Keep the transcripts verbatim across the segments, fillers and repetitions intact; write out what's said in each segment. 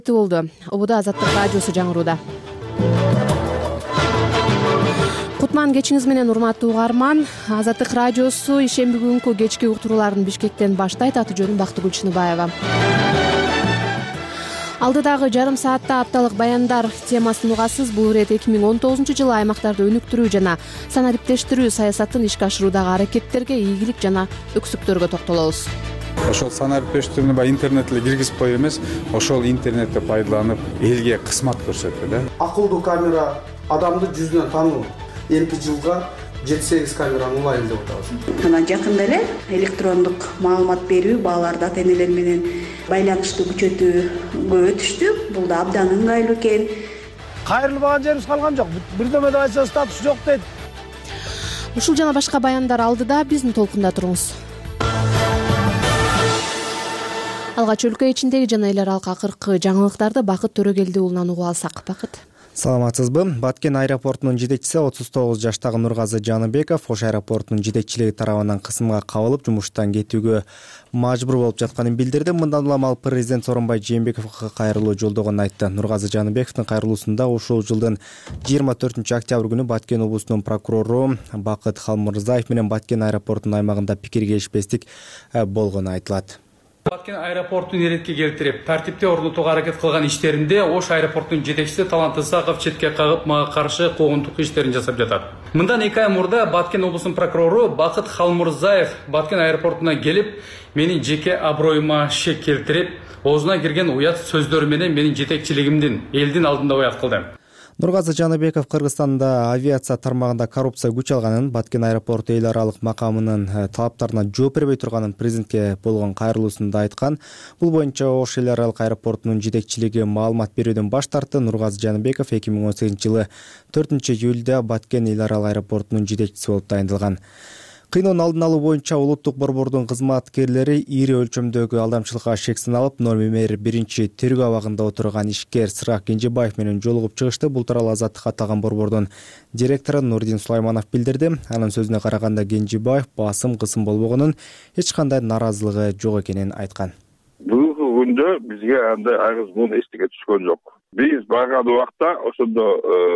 болду. Обуда Азаттык радиосу жаңырууда. Кутман кечиңиз менен урматтуу угарман. Азаттык радиосу ишемби күнкү кечки уктурууларын Бишкектен баштайт. Аты жөнүм Бактыгүл Чыныбаева. Алдыдагы жарым саатта апталык баяндар темасын угасыз. Бул ирет эки миң он тогузунчу жылы аймактарды өнүктүрүү жана санариптештирүү саясатын ишке ашыруудагы аракеттерге, ийгилик жана өксүктөргө токтолобуз. Ошол санариптештирүүнү баягы интернет эле киргизип коюп эмес, ошол интернетти пайдаланып элге кызмат көрсөтүү да. Акылдуу камера адамды жүзүнөн таануу. Элки жылга жети сегиз камераны улайын деп атабыз. Мына жакында эле электрондук маалымат берүү, балаларды ата-энелер менен байланышты күчөтүүгө өтүштү. Бул да абдан ыңгайлуу экен. Кайрылбаган жерибиз калган жок. Бирдеме деп айтса статус жок дейт. Ушул жана башка баяндар алдыда, биздин толкунда туруңуз. Алгач өлкө ичиндеги жана эл аралык акыркы жаңылыктарды Бакыт Төрөгелди уулунан угуп алсак. Бакыт. Саламатсызбы? Баткен аэропортунун жетекчиси отуз тогуз жаштагы Нургазы Жаныбеков Ош аэропортунун жетекчилиги тарабынан кысымга кабылып, жумуштан кетүүгө мажбур болуп жатканын билдирди. Мындан улам ал президент Сооронбай Жээнбековго кайрылуу жолдогонун айтты. Нургазы Жаныбековдун кайрылуусунда ушул жылдын жыйырма төртүнчү октябрь күнү Баткен облусунун прокурору Бакыт Халмырзаев менен Баткен аэропортунун аймагында пикир келишпестик болгону айтылат. Баткен аэропортун эретке келтирип, тартипте орнотууга аракет кылган иштеринде Ош аэропортунун жетекчиси Талант Исаков четке кагып, мага каршы куугунтук иштерин жасап жатат. Мындан эки ай мурда Баткен облусунун прокурору Бакыт Халмырзаев Баткен аэропортуна келип, менин жеке аброюма шек келтирип, оозуна кирген уят сөздөр менен менин жетекчилигимдин элдин алдында уят кылды. Нургазы Жаныбеков Кыргызстанда авиация тармагында коррупция күч алганын, Баткен аэропорту эл аралык макамынын талаптарына жооп бербей турганын президентке болгон кайрылуусунда айткан. Бул боюнча Ош эл аралык аэропортунун жетекчилиги маалымат берүүдөн баш тартты. Нургазы Жаныбеков эки миң он сегизинчи жылы төртүнчү июлда Баткен эл аралык аэропортунун жетекчиси болуп тайындалган. Кыйноонун алдын алуу боюнча улуттук борбордун кызматкерлери ири өлчөмдөгү алдамчылыкка шек саналып, номер биринчи тергөө абагында отурган ишкер Сырак Кенжебаев менен жолугуп чыгышты. Бул тууралуу Азаттык аталган борбордун директору Нурдин Сулайманов билдирди. Анын сөзүнө караганда Кенжебаев басым кысым болбогонун, эч кандай наразылыгы жок экенин айткан. Бүгүнкү күндө бизге андай айгыз мун эстиге түшкөн жок. Биз барган убакта ошондо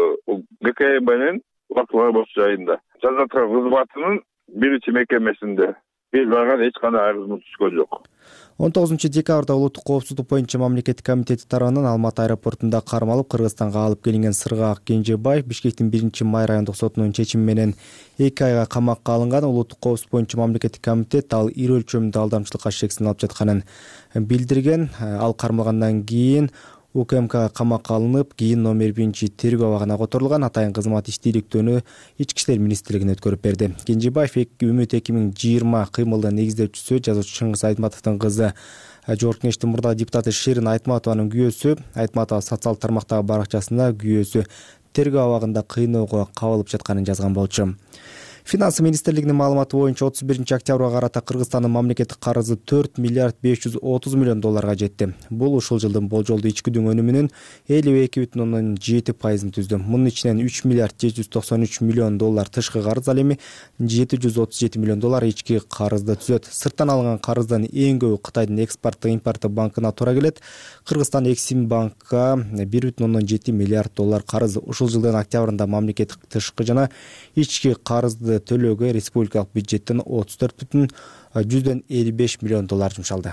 ГК менен Баткен жайында жазаткан кызматынын биринчи мекемесинде биз барган эч кандай айгыз мун түшкөн жок. он тогузунчу декабрда улуттук коопсуздук боюнча мамлекеттик комитети тарабынан Алматы аэропортунда кармалып, Кыргызстанга алып келинген Сыргак Кенжебаев Бишкектин биринчи май райондук сотунун чечими менен эки айга камакка алынган. Улуттук коопсуздук боюнча мамлекеттик комитет ал ири өлчөмдүү алдамчылыкка шек саналып жатканын билдирген. Ал кармалгандан кийин УКМК камакка алынып, кийин номер биринчи тергөө абагына которулган. Атайын кызмат иштийликтөөнү Ички иштер министрлигине өткөрүп берди. Кенжебаев Үмүт эки миң жыйырма кыймылдын негиздөөчүсү, жазуучу Чыңгыз Айтматовдун кызы, Жогорку Кеңештин мурдагы депутаты Шерин Айтматованын күйөөсү. Айтматова социалдык тармактагы баракчасында күйөөсү тергөө абагында кыйноого кабылып жатканын жазган болчу. Финансы министрлигинин маалыматы боюнча отуз биринчи октябрга карата Кыргызстандын мамлекеттик карызы төрт миллиард беш жүз отуз миллион долларга жетти. Бул ушул жылдын болжолдуу ичкидүү өнүмүнүн элүү эки бүтүн ондон жети пайызын түздү. Мунун ичинен үч миллиард жети жүз токсон үч миллион доллар тышкы карыз, ал эми жети жүз отуз жети миллион доллар ички карызды түзөт. Сырттан алынган карыздын эң көбү Кытайдын экспорттук импорттук банкына туура келет. Кыргызстан Эксимбанкка бир бүтүн ондон жети миллиард доллар карыз. Ушул жылдын октябрында мамлекеттик тышкы жана ички карызды төлөөгө республикалык бюджеттен отуз төрт бүтүн жүздөн элүү беш миллион доллар жумшалды.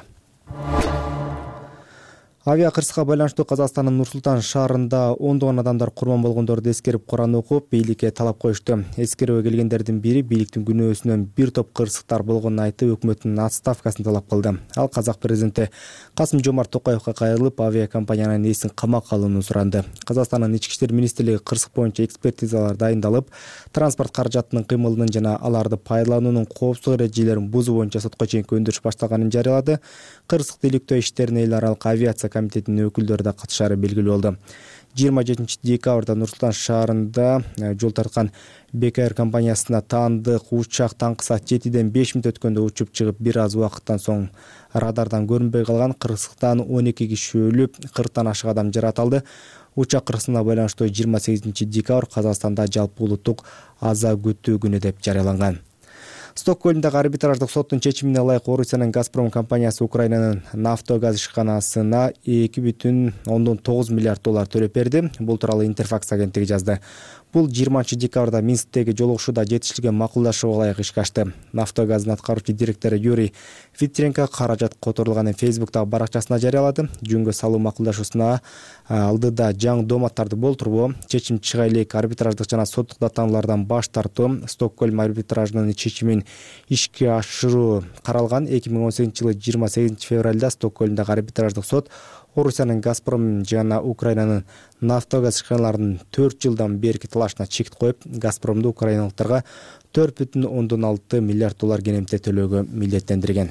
Авиакырсыкка байланыштуу Казакстандын Нур-Султан шаарында ондогон адамдар курман болгондорду эскерип Куран окуп, бийликке талап коюшту. Эскерүүгө келгендердин бири бийликтин күнөөсүнөн бир топ кырсыктар болгонун айтып, өкмөттүн отставкасын талап кылды. Ал казак президенти Касым-Жомарт Токаевга кайрылып, авиакомпаниянын ээсин камакка алууну суранды. Казакстандын Ички иштер министрлиги кырсык боюнча экспертизалар дайындалып, транспорт каражатынын кыймылынын жана аларды пайдалануунун коопсуздук эрежелерин бузуу боюнча сотко чейинки өндүрүш башталганын жарыялады. Кырсыкты иликтөө иштерине эл аралык авиация комитетинин өкүлдөрү да катышары белгилүү болду. жыйырма жетинчи декабрда Нур-Султан шаарында жол тарткан Бек Эйр компаниясына таандык учак таңкы саат жетиден беш мүнөт өткөндө учуп чыгып, бир аз убакыттан соң радардан көрүнбөй калган. Кырсыктан он эки киши өлүп, кырктан ашык адам жаратылды. Учак кырсыгына байланыштуу жыйырма сегизинчи декабрь Казакстанда жалпы улуттук аза күтүү күнү деп жарыяланган. Стокгольмдагы арбитраждык соттун чечимине ылайык Орусиянын Газпром компаниясы Украинанын Нафтогаз ишканасына эки бүтүн ондон тогуз миллиард доллар төлөп берди. Бул тууралуу Интерфакс агенттиги жазды. Бул жыйырманчы декабрда Минсктеги жолугушууда жетишилген макулдашууга ылайык ишке ашты. Нафтогаздын аткаруучу директору Юрий Витренко каражат которулганын Фейсбуктагы баракчасына жарыялады. Жөнгө салуу макулдашуусуна алдыда жаңы дооматтарды болтурбоо, чечим чыга элек арбитраждык жана соттук даттануулардан баш тартуу, Стокгольм арбитражынын чечимин ишке ашыруу каралган. эки миң он сегизинчи жылы жыйырма сегизинчи февралда Стокгольмдагы арбитраждык сот Орусиянын Газпром жана Украинанын Нафтогаз ишканаларынын төрт жылдан берки талашына чек коюп, Газпромду украиналыктарга төрт бүтүн ондон алты миллиард доллар кенемте төлөөгө милдеттендирген.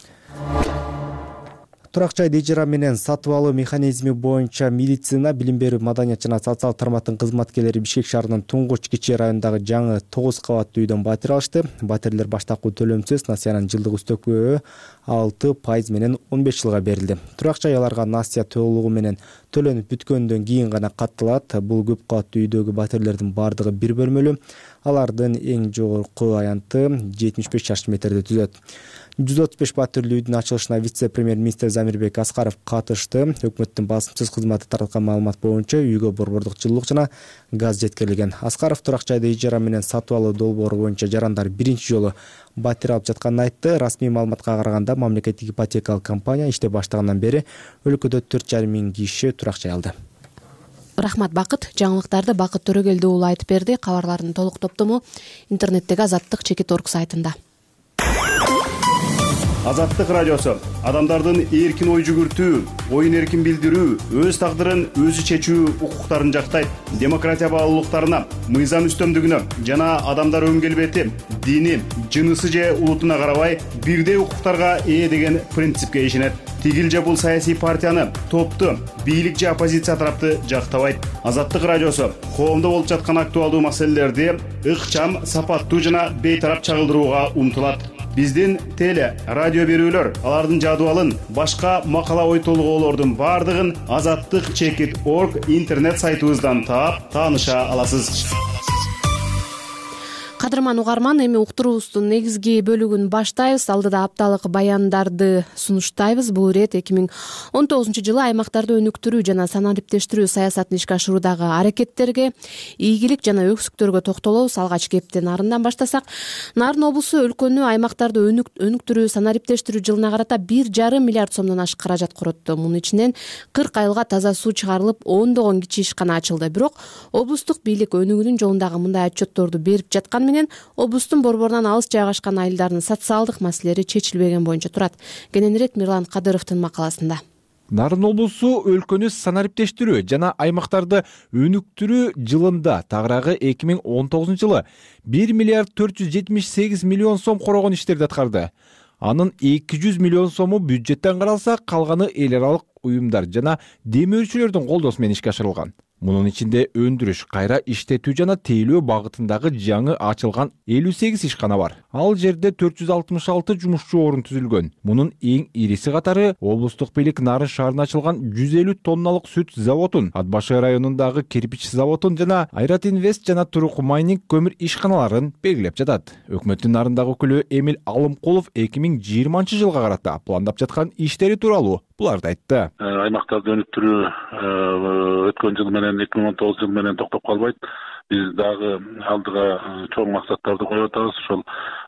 Турак жайды ижара менен сатып алуу механизми боюнча медицина, билим берүү, маданият жана социалдык тармактын кызматкерлери Бишкек шаарынын Туңгуч Кичи районундагы жаңы тогуз кабаттуу үйдөн батир алышты. Батирлер баштапкы төлөмсүз насыянын жылдык үстөккө алты пайыз менен он беш жылга берилди. Турак жай аларга насыя толугу менен төлөнүп бүткөндөн кийин гана катталат. Бул көп кабаттуу үйдөгү батирлердин бардыгы бир бөлмөлүү. Алардын эң жогорку аянты жетимиш беш шарчы метрди түзөт. жүз отуз беш батирлүү үйдүн ачылышына вице-премьер-министр Замирбек Аскаров катышты. Өкмөттүн басымсыз кызматы тараткан маалымат боюнча үйгө борбордук жылуулук жана газ жеткирилген. Аскаров турак жайды ижара менен сатып алуу долбоору боюнча жарандар биринчи жолу батир алып жатканын айтты. Расмий маалыматка караганда мамлекеттик ипотекалык компания иштеп баштагандан бери өлкөдө төрт жарым миң киши турак жай алды. Рахмат Бакыт. Жаңылыктарды Бакыт Төрөгелди уулу айтып берди. Кабарлардын толук топтому интернеттеги Азаттык чекит орг сайтында. Азаттык радиосу адамдардын эркин ой жүгүртүү, оюн эркин билдирүү, өз тагдырын өзү чечүү укуктарын жактайт. Демократия баалуулуктарына, мыйзам үстөмдүгүнө жана адамдар өң келбети, дини, жынысы же улутуна карабай бирдей укуктарга ээ деген принципке ишенет. Тигил же бул саясий партияны, топту, бийлик же оппозиция тарапты жактабайт. Азаттык радиосу коомдо болуп жаткан актуалдуу маселелерди ыкчам, сапаттуу жана бейтарап чагылдырууга умтулат. Биздин теле, радио берүүлөр, алардын жадыбалын, башка макала ой толгоолордун бардыгын азаттык чекит орг интернет сайтыбыздан таап, тааныша аласыз. Кадырман угарман, эми уктуруубуздун негизги бөлүгүн баштайбыз. Алдыда апталык баяндарды сунуштайбыз. Бул ирет эки миң он тогузунчу жылы аймактарды өнүктүрүү жана санариптештирүү саясатын ишке ашыруудагы аракеттерге, ийгилик жана өксүктөргө токтолобуз. Алгач кепти Нарындан баштасак, Нарын облусу өлкөнү аймактарды өнүктүрүү, санариптештирүү жылына карата бир жарым миллиард сомдон ашык каражат коротtu. Мунун ичинен кырк айылга таза суу чыгарылып, ондогон кичи ишкана ачылды. Бирок облустук бийлик өнүгүүнүн жолундагы мындай отчетторду берип жаткан менен облустун борборунан алыс жайгашкан айылдардын социалдык маселелери чечилбеген боюнча турат. Кененирээк Мирлан Кадыровдун макаласында. Нарын облусу өлкөнү санариптештирүү жана аймактарды өнүктүрүү жылында тагыраагы эки миң он тогузунчу жылы бир миллиард төрт жүз жетимиш сегиз миллион сом корогон иштерди аткарды. Анын эки жүз миллион сому бюджеттен каралса, калганы эл аралык уюмдар жана демөөрчүлөрдүн колдоосу менен ишке ашырылган. Мунун ичинде өндүрүш, кайра иштетүү жана тейлөө багытындагы жаңы ачылган элүү сегиз ишкана бар. Ал жерде төрт жүз алтымыш алты жумушчу орун түзүлгөн. Мунун эң ириси катары облустук бийлик Нарын шаарына ачылган жүз элүү тонналык сүт заводун, Атбашай районундагы кирпич заводун жана Айрат Инвест жана Турук майнинг көмүр ишканаларын белгилеп жатат. Өкмөттүн Нарындагы өкүлү Эмил Алымкулов эки миң жыйырманчы жылга карата пландап жаткан иштери тууралуу буларды айтты. Аймактарды өнүктүрүү өткөн жыл менен эки миң он тогуз жыл менен токтоп калбайт. Биз дагы алдыга чоң максаттарды коюп атабыз. Ошол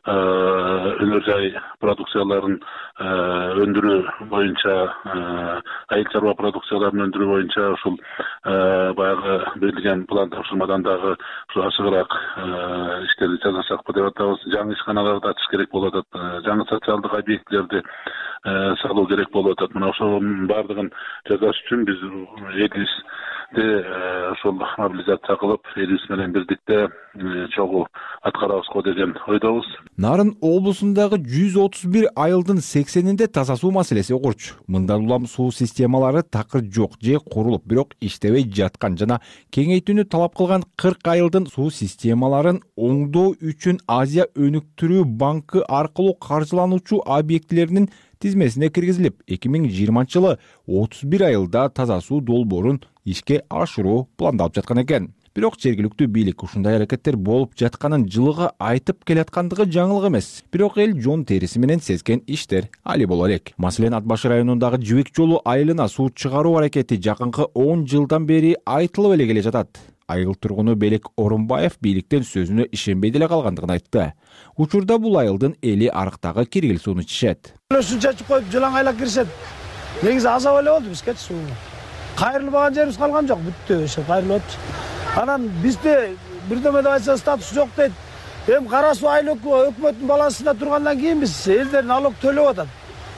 өнөр жай продукцияларын өндүрүү боюнча, айыл чарба продукцияларын өндүрүү боюнча ушул баягы берилген план тапшырмадан дагы ушу ашыгыраак иштерди жасашакпы деп атабыз. Жаңы ишканаларды ачыш керек болуп атат. Жаңы социалдык объектилерди салуу керек болуп атат. Мына ошонун бардыгын жасаш үчүн биз элибизде ошол мобилизация кылып, элибиз менен бирдикте чогуу аткарабызго деген ойдобуз. Нарын облусундагы жүз отуз бир айылдын сексенинде таза суу маселеси огурч. Мындан улам суу системалары такыр жок же курулуп, бирок иштебей жаткан жана кеңейтүүнү талап кылган кырк айылдын суу системаларын оңдоо үчүн Азия өнүктүрүү банкы аркылуу каржылануучу объектилеринин тизмесине киргизилип, эки миң жыйырманчы жылы отуз бир айылда таза суу долбоорун ишке ашыруу пландалып жаткан экен. Бирок жергиликтүү бийлик ушундай аракеттер болуп жатканын жылыга айтып келаткандыгы жаңылык эмес. Бирок эл жон териси менен сезген иштер али боло элек. Маселен, Ат башы районундагы Жибек жолу айылына суу чыгаруу аракети жакынкы он жылдан бери айтылып эле келе жатат. Айыл тургуну Белек Орунбаев бийликтен сөзүнө ишенбей деле калгандыгын айтты. Учурда бул айылдын эли арыктагы киргил сууну ичишет. Суу чачып коюп жылаң айлап киришет. Негизи азап эле болду бизге суу. Кайрылбаган жерибиз калган жок, бүттү, ошо кайрылып. Анан бизде бирдеме деп айтса статус жок дейт. Эми кара суу айыл өкмөттүн балансында тургандан кийин биз элдер налог төлөп атат.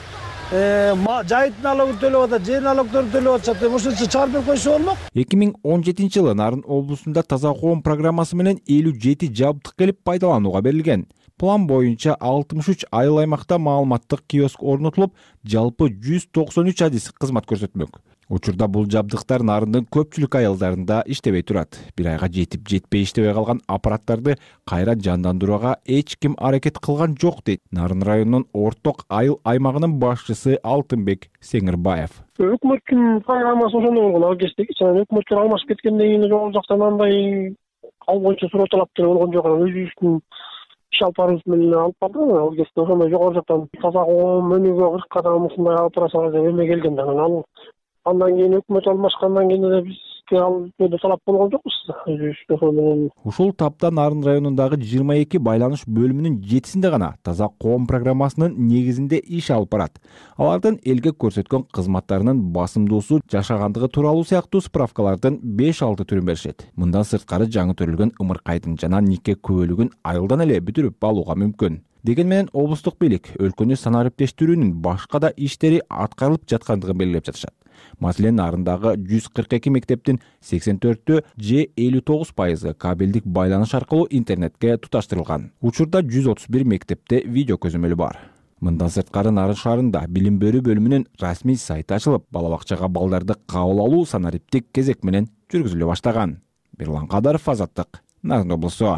Э, жайыттын налогун төлөп атат, жер налогдорун төлөп атышат. Ошончо чыгарып берип койсо болмок. эки миң он жетинчи жылы Нарын облусунда таза коом программасы менен элүү жети жабдык келип пайдаланууга берилген. План боюнча алтымыш үч айыл аймакта маалыматтык киоск орнотулуп, жалпы жүз токсон үч адис кызмат көрсөтмөк. Учурда бул жабдыктар Нарындын көпчүлүк айылдарында иштебей турат. Бир айга жетип жетпей иштебей калган аппараттарды кайра жандандырууга эч ким аракет кылган жок дейт Нарын районунун Орток айыл аймагынын башчысы Алтынбек Сеңирбаев. Өкмөттүн программасы ошондой болгон, ал кездеги өкмөттөр алмашып кеткенден кийин жогору жактан андай ал боюнча суроо талаптар болгон жок. Өзүбүздүн иш алып барыбыз менен алып барды. Ал кезде ошондой жогору жактан таза коом өнүгүү кырк кадам ушундай алып барасыңар деп эме келген да. Анан андан кийин өкмөт алмашкандан кийин эле бизге ал жөнүндө талап болгон жокпуз. Ушул тапта Нарын районундагы жыйырма эки байланыш бөлүмүнүн жетисинде гана таза коом программасынын негизинде иш алып барат. Алардын элге көрсөткөн кызматтарынын басымдуусу жашагандыгы тууралуу сыяктуу справкалардын беш алты түрүн беришет. Мындан сырткары жаңы төрөлгөн ымыркайдын жана нике күбөлүгүн айылдан эле бүтүрүп алууга мүмкүн. Деген менен облустук бийлик өлкөнү санариптештирүүнүн башка да иштери аткарылып жаткандыгын белгилеп жатышат. Маселен, Нарындагы жүз кырк эки мектептин сексен төртү же элүү тогуз пайызы кабелдик байланыш аркылуу интернетке туташтырылган. Учурда жүз отуз бир мектепте видео көзөмөлү бар. Мындан сырткары Нарын шаарында билим берүү бөлүмүнүн расмий сайты ачылып, бала бакчага балдарды кабыл алуу санариптик кезек менен жүргүзүлө баштаган. Бирлан Кадаров, Азаттык, Нарын облусу.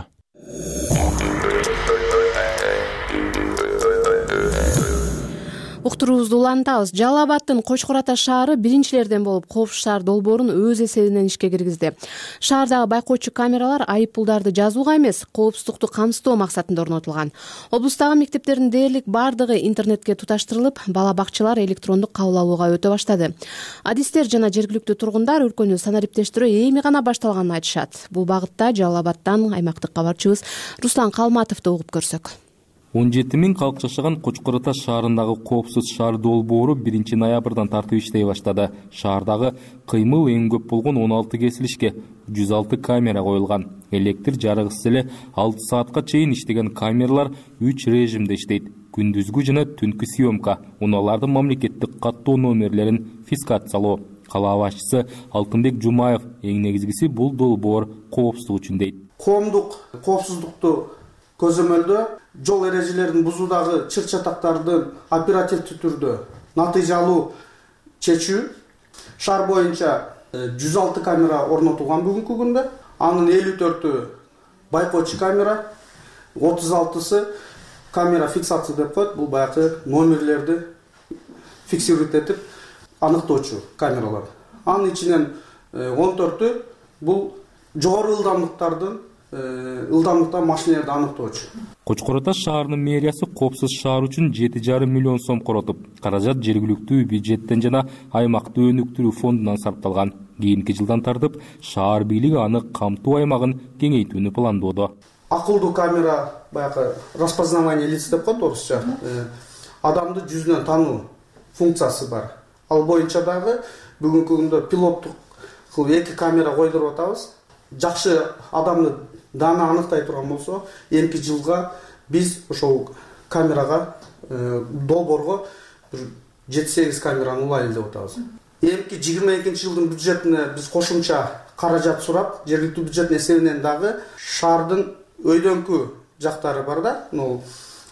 Уктуруубузду улантабыз. Жалал Абадтын Кочкор Ата шаары биринчилерден болуп коопсуз шаар долбоорун өз эсебинен ишке киргизди. Шаардагы байкоочу камералар айып пулдарды жазууга эмес, коопсуздукту камсыздоо максатында орнотулган. Облустагы мектептердин дээрлик бардыгы интернетке туташтырылып, бала бакчалар электрондук кабыл алууга өтө баштады. Адистер жана жергиликтүү тургундар өлкөнү санариптештирүү эми гана башталганын айтышат. Бул багытта Жалал Абадтан аймактык кабарчыбыз Руслан Калматовду угуп көрсөк. он жети миң калк жашаган Кочкор Ата шаарындагы коопсуз шаар долбоору биринчи ноябрдан тартып иштей баштады. Шаардагы кыймыл эң көп болгон он алты кесилишке жүз алты камера коюлган. Электр жарыгысыз эле алты саатка чейин иштеген камералар үч режимде иштейт. Күндүзгү жана түнкү съемка, унаалардын мамлекеттик каттоо номерлерин фиксациялоо. Кала башчысы Алтынбек Жумаев эң негизгиси бул долбоор коопсуздук үчүн дейт. Коомдук коопсуздукту көзөмөлдөө жол эрежелерин бузуудагы чыр чатактардын оперативдүү түрдө натыйжалуу чечүү. Шаар боюнча жүз алты камера орнотулган бүгүнкү күндө. Анын элүү төртү байкоочу камера, отуз алтысы камера фиксация деп коет. Бул баягы номерлерди фиксировать этип аныктоочу камералар. Анын ичинен он төртү бул жогору ылдамдыктардын ылдамдыкта машиналарды аныктоочу. Кочкор Ата шаарынын мэриясы коопсуз шаар үчүн жети жарым миллион сом коротуп, каражат жергиликтүү бюджеттен жана аймакты өнүктүрүү фондунан сарпталган. Кийинки жылдан тартып, шаар бийлиги аны камтуу аймагын кеңейтүүнү пландоодо. Акылдуу камера, баягы распознавание лиц деп коет орусча. Адамды жүзүнөн тануу функциясы бар. Ал боюнча дагы бүгүнкү күндө пилоттук эки камера койдуруп атабыз. Жакшы адамды дана аныктай турган болсо, эмки жылга биз ошол камерага долбоорго жети сегиз камераны улайлы деп атабыз. Эмки жыйырма экинчи жылдын бюджетине биз кошумча каражат сурап, жергиликтүү бюджеттин эсебинен дагы шаардын өйдөңкү жактары бар да,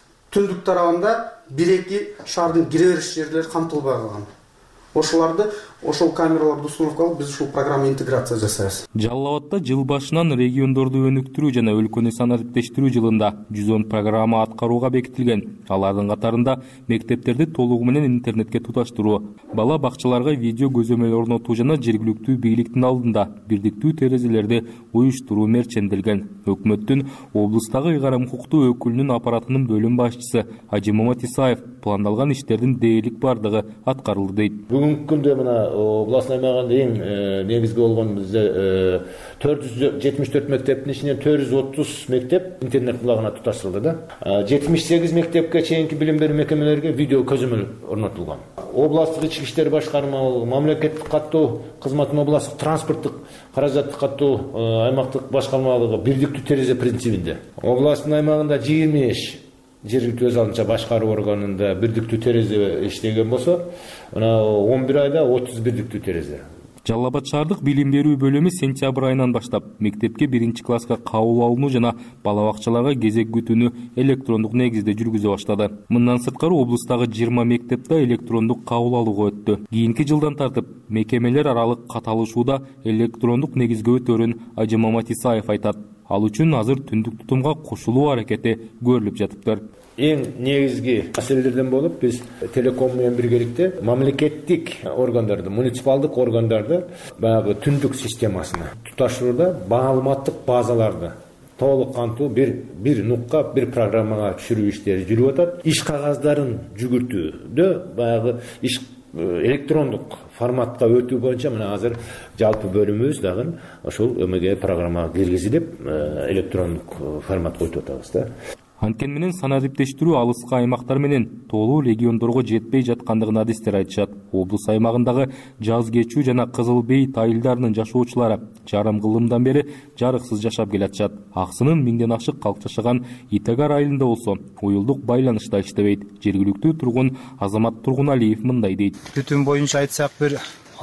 түндүк тарабында бир эки шаардын кире бериш жерлери камтылбай калган. Ошоларды ошол камераларды установка кылып биз ушул программа интеграция жасайбыз. Жалал Абадта жыл башынан региондорду өнүктүрүү жана өлкөнү санариптештирүү жылында жүз он программа аткарууга бекитилген. Алардын катарында мектептерди толугу менен интернетке туташтыруу, бала бакчаларга видео көзөмөл орнотуу жана жергиликтүү бийликтин алдында бирдиктүү терезелерди уюштуруу мерченделген. Өкмөттүн облустагы ыйгарым укуктуу өкүлүнүн аппаратынын бөлүм башчысы Ажимамат Исаев пландалган иштердин дээрлик бардыгы аткарылды дейт. Бүгүнкү күндө мына областный аймагында эң негизги болгон бизде төрт жүз жетимиш төрт мектептин ичинен төрт жүз отуз мектеп интернет булагына туташтырылды да. жетимиш сегиз мектепке чейинки билим берүү мекемелерге видео көзөмөл орнотулган. Областтык ички иштер башкармалыгы, мамлекеттик каттоо кызматынын областтык транспорттук каражатты каттоо аймактык башкармалыгы бирдиктүү терезе принцибинде. Областтын аймагында жыйырма беш жергиликтүү өз алдынча башкаруу органында бирдиктүү терезе иштеген болсо, мына он бир айда отуз бирдиктүү терезе. Жалал Абад шаардык билим берүү бөлүмү сентябрь айынан баштап мектепке биринчи класска кабыл алынуу жана бала бакчаларга кезек күтүүнү электрондук негизде жүргүзө баштады. Мындан сырткары облустагы жыйырма мектепте электрондук кабыл алууга өттү. Кийинки жылдан тартып мекемелер аралык каталышууда электрондук негизге өтөрүн Ажимамат Исаев айтат. Ал үчүн азыр түндүк тутумга кошулуу аракети көрүлүп жатыптыр. Эң негизги маселелерден болуп биз телеком менен биргеликте мамлекеттик органдарды, муниципалдык органдарды баягы түндүк системасына туташтырууда маалыматтык базаларды толук кантуу бир бир нукка, бир программага түшүрүү иштери жүрүп атат. Иш кагаздарын жүгүртүүдө баягы иш электрондук форматка өтүү боюнча мына азыр жалпы бөлүмүбүз дагы ошол эмеге программага киргизилип электрондук форматка өтүп атабыз да. Анткени менен санариптештирүү алыскы аймактар менен толуу региондорго жетпей жаткандыгын адистер айтышат. Облус аймагындагы Жаз Кечүү жана Кызыл Бейит айылдарынын жашоочулары жарым кылымдан бери жарыксыз жашап келатышат. Аксынын миңден ашык калк жашаган Итагар айылында болсо уюлдук байланышта иштебейт. Жергиликтүү тургун Азамат Тургуналиев мындай дейт. Түтүн боюнча айтсак бир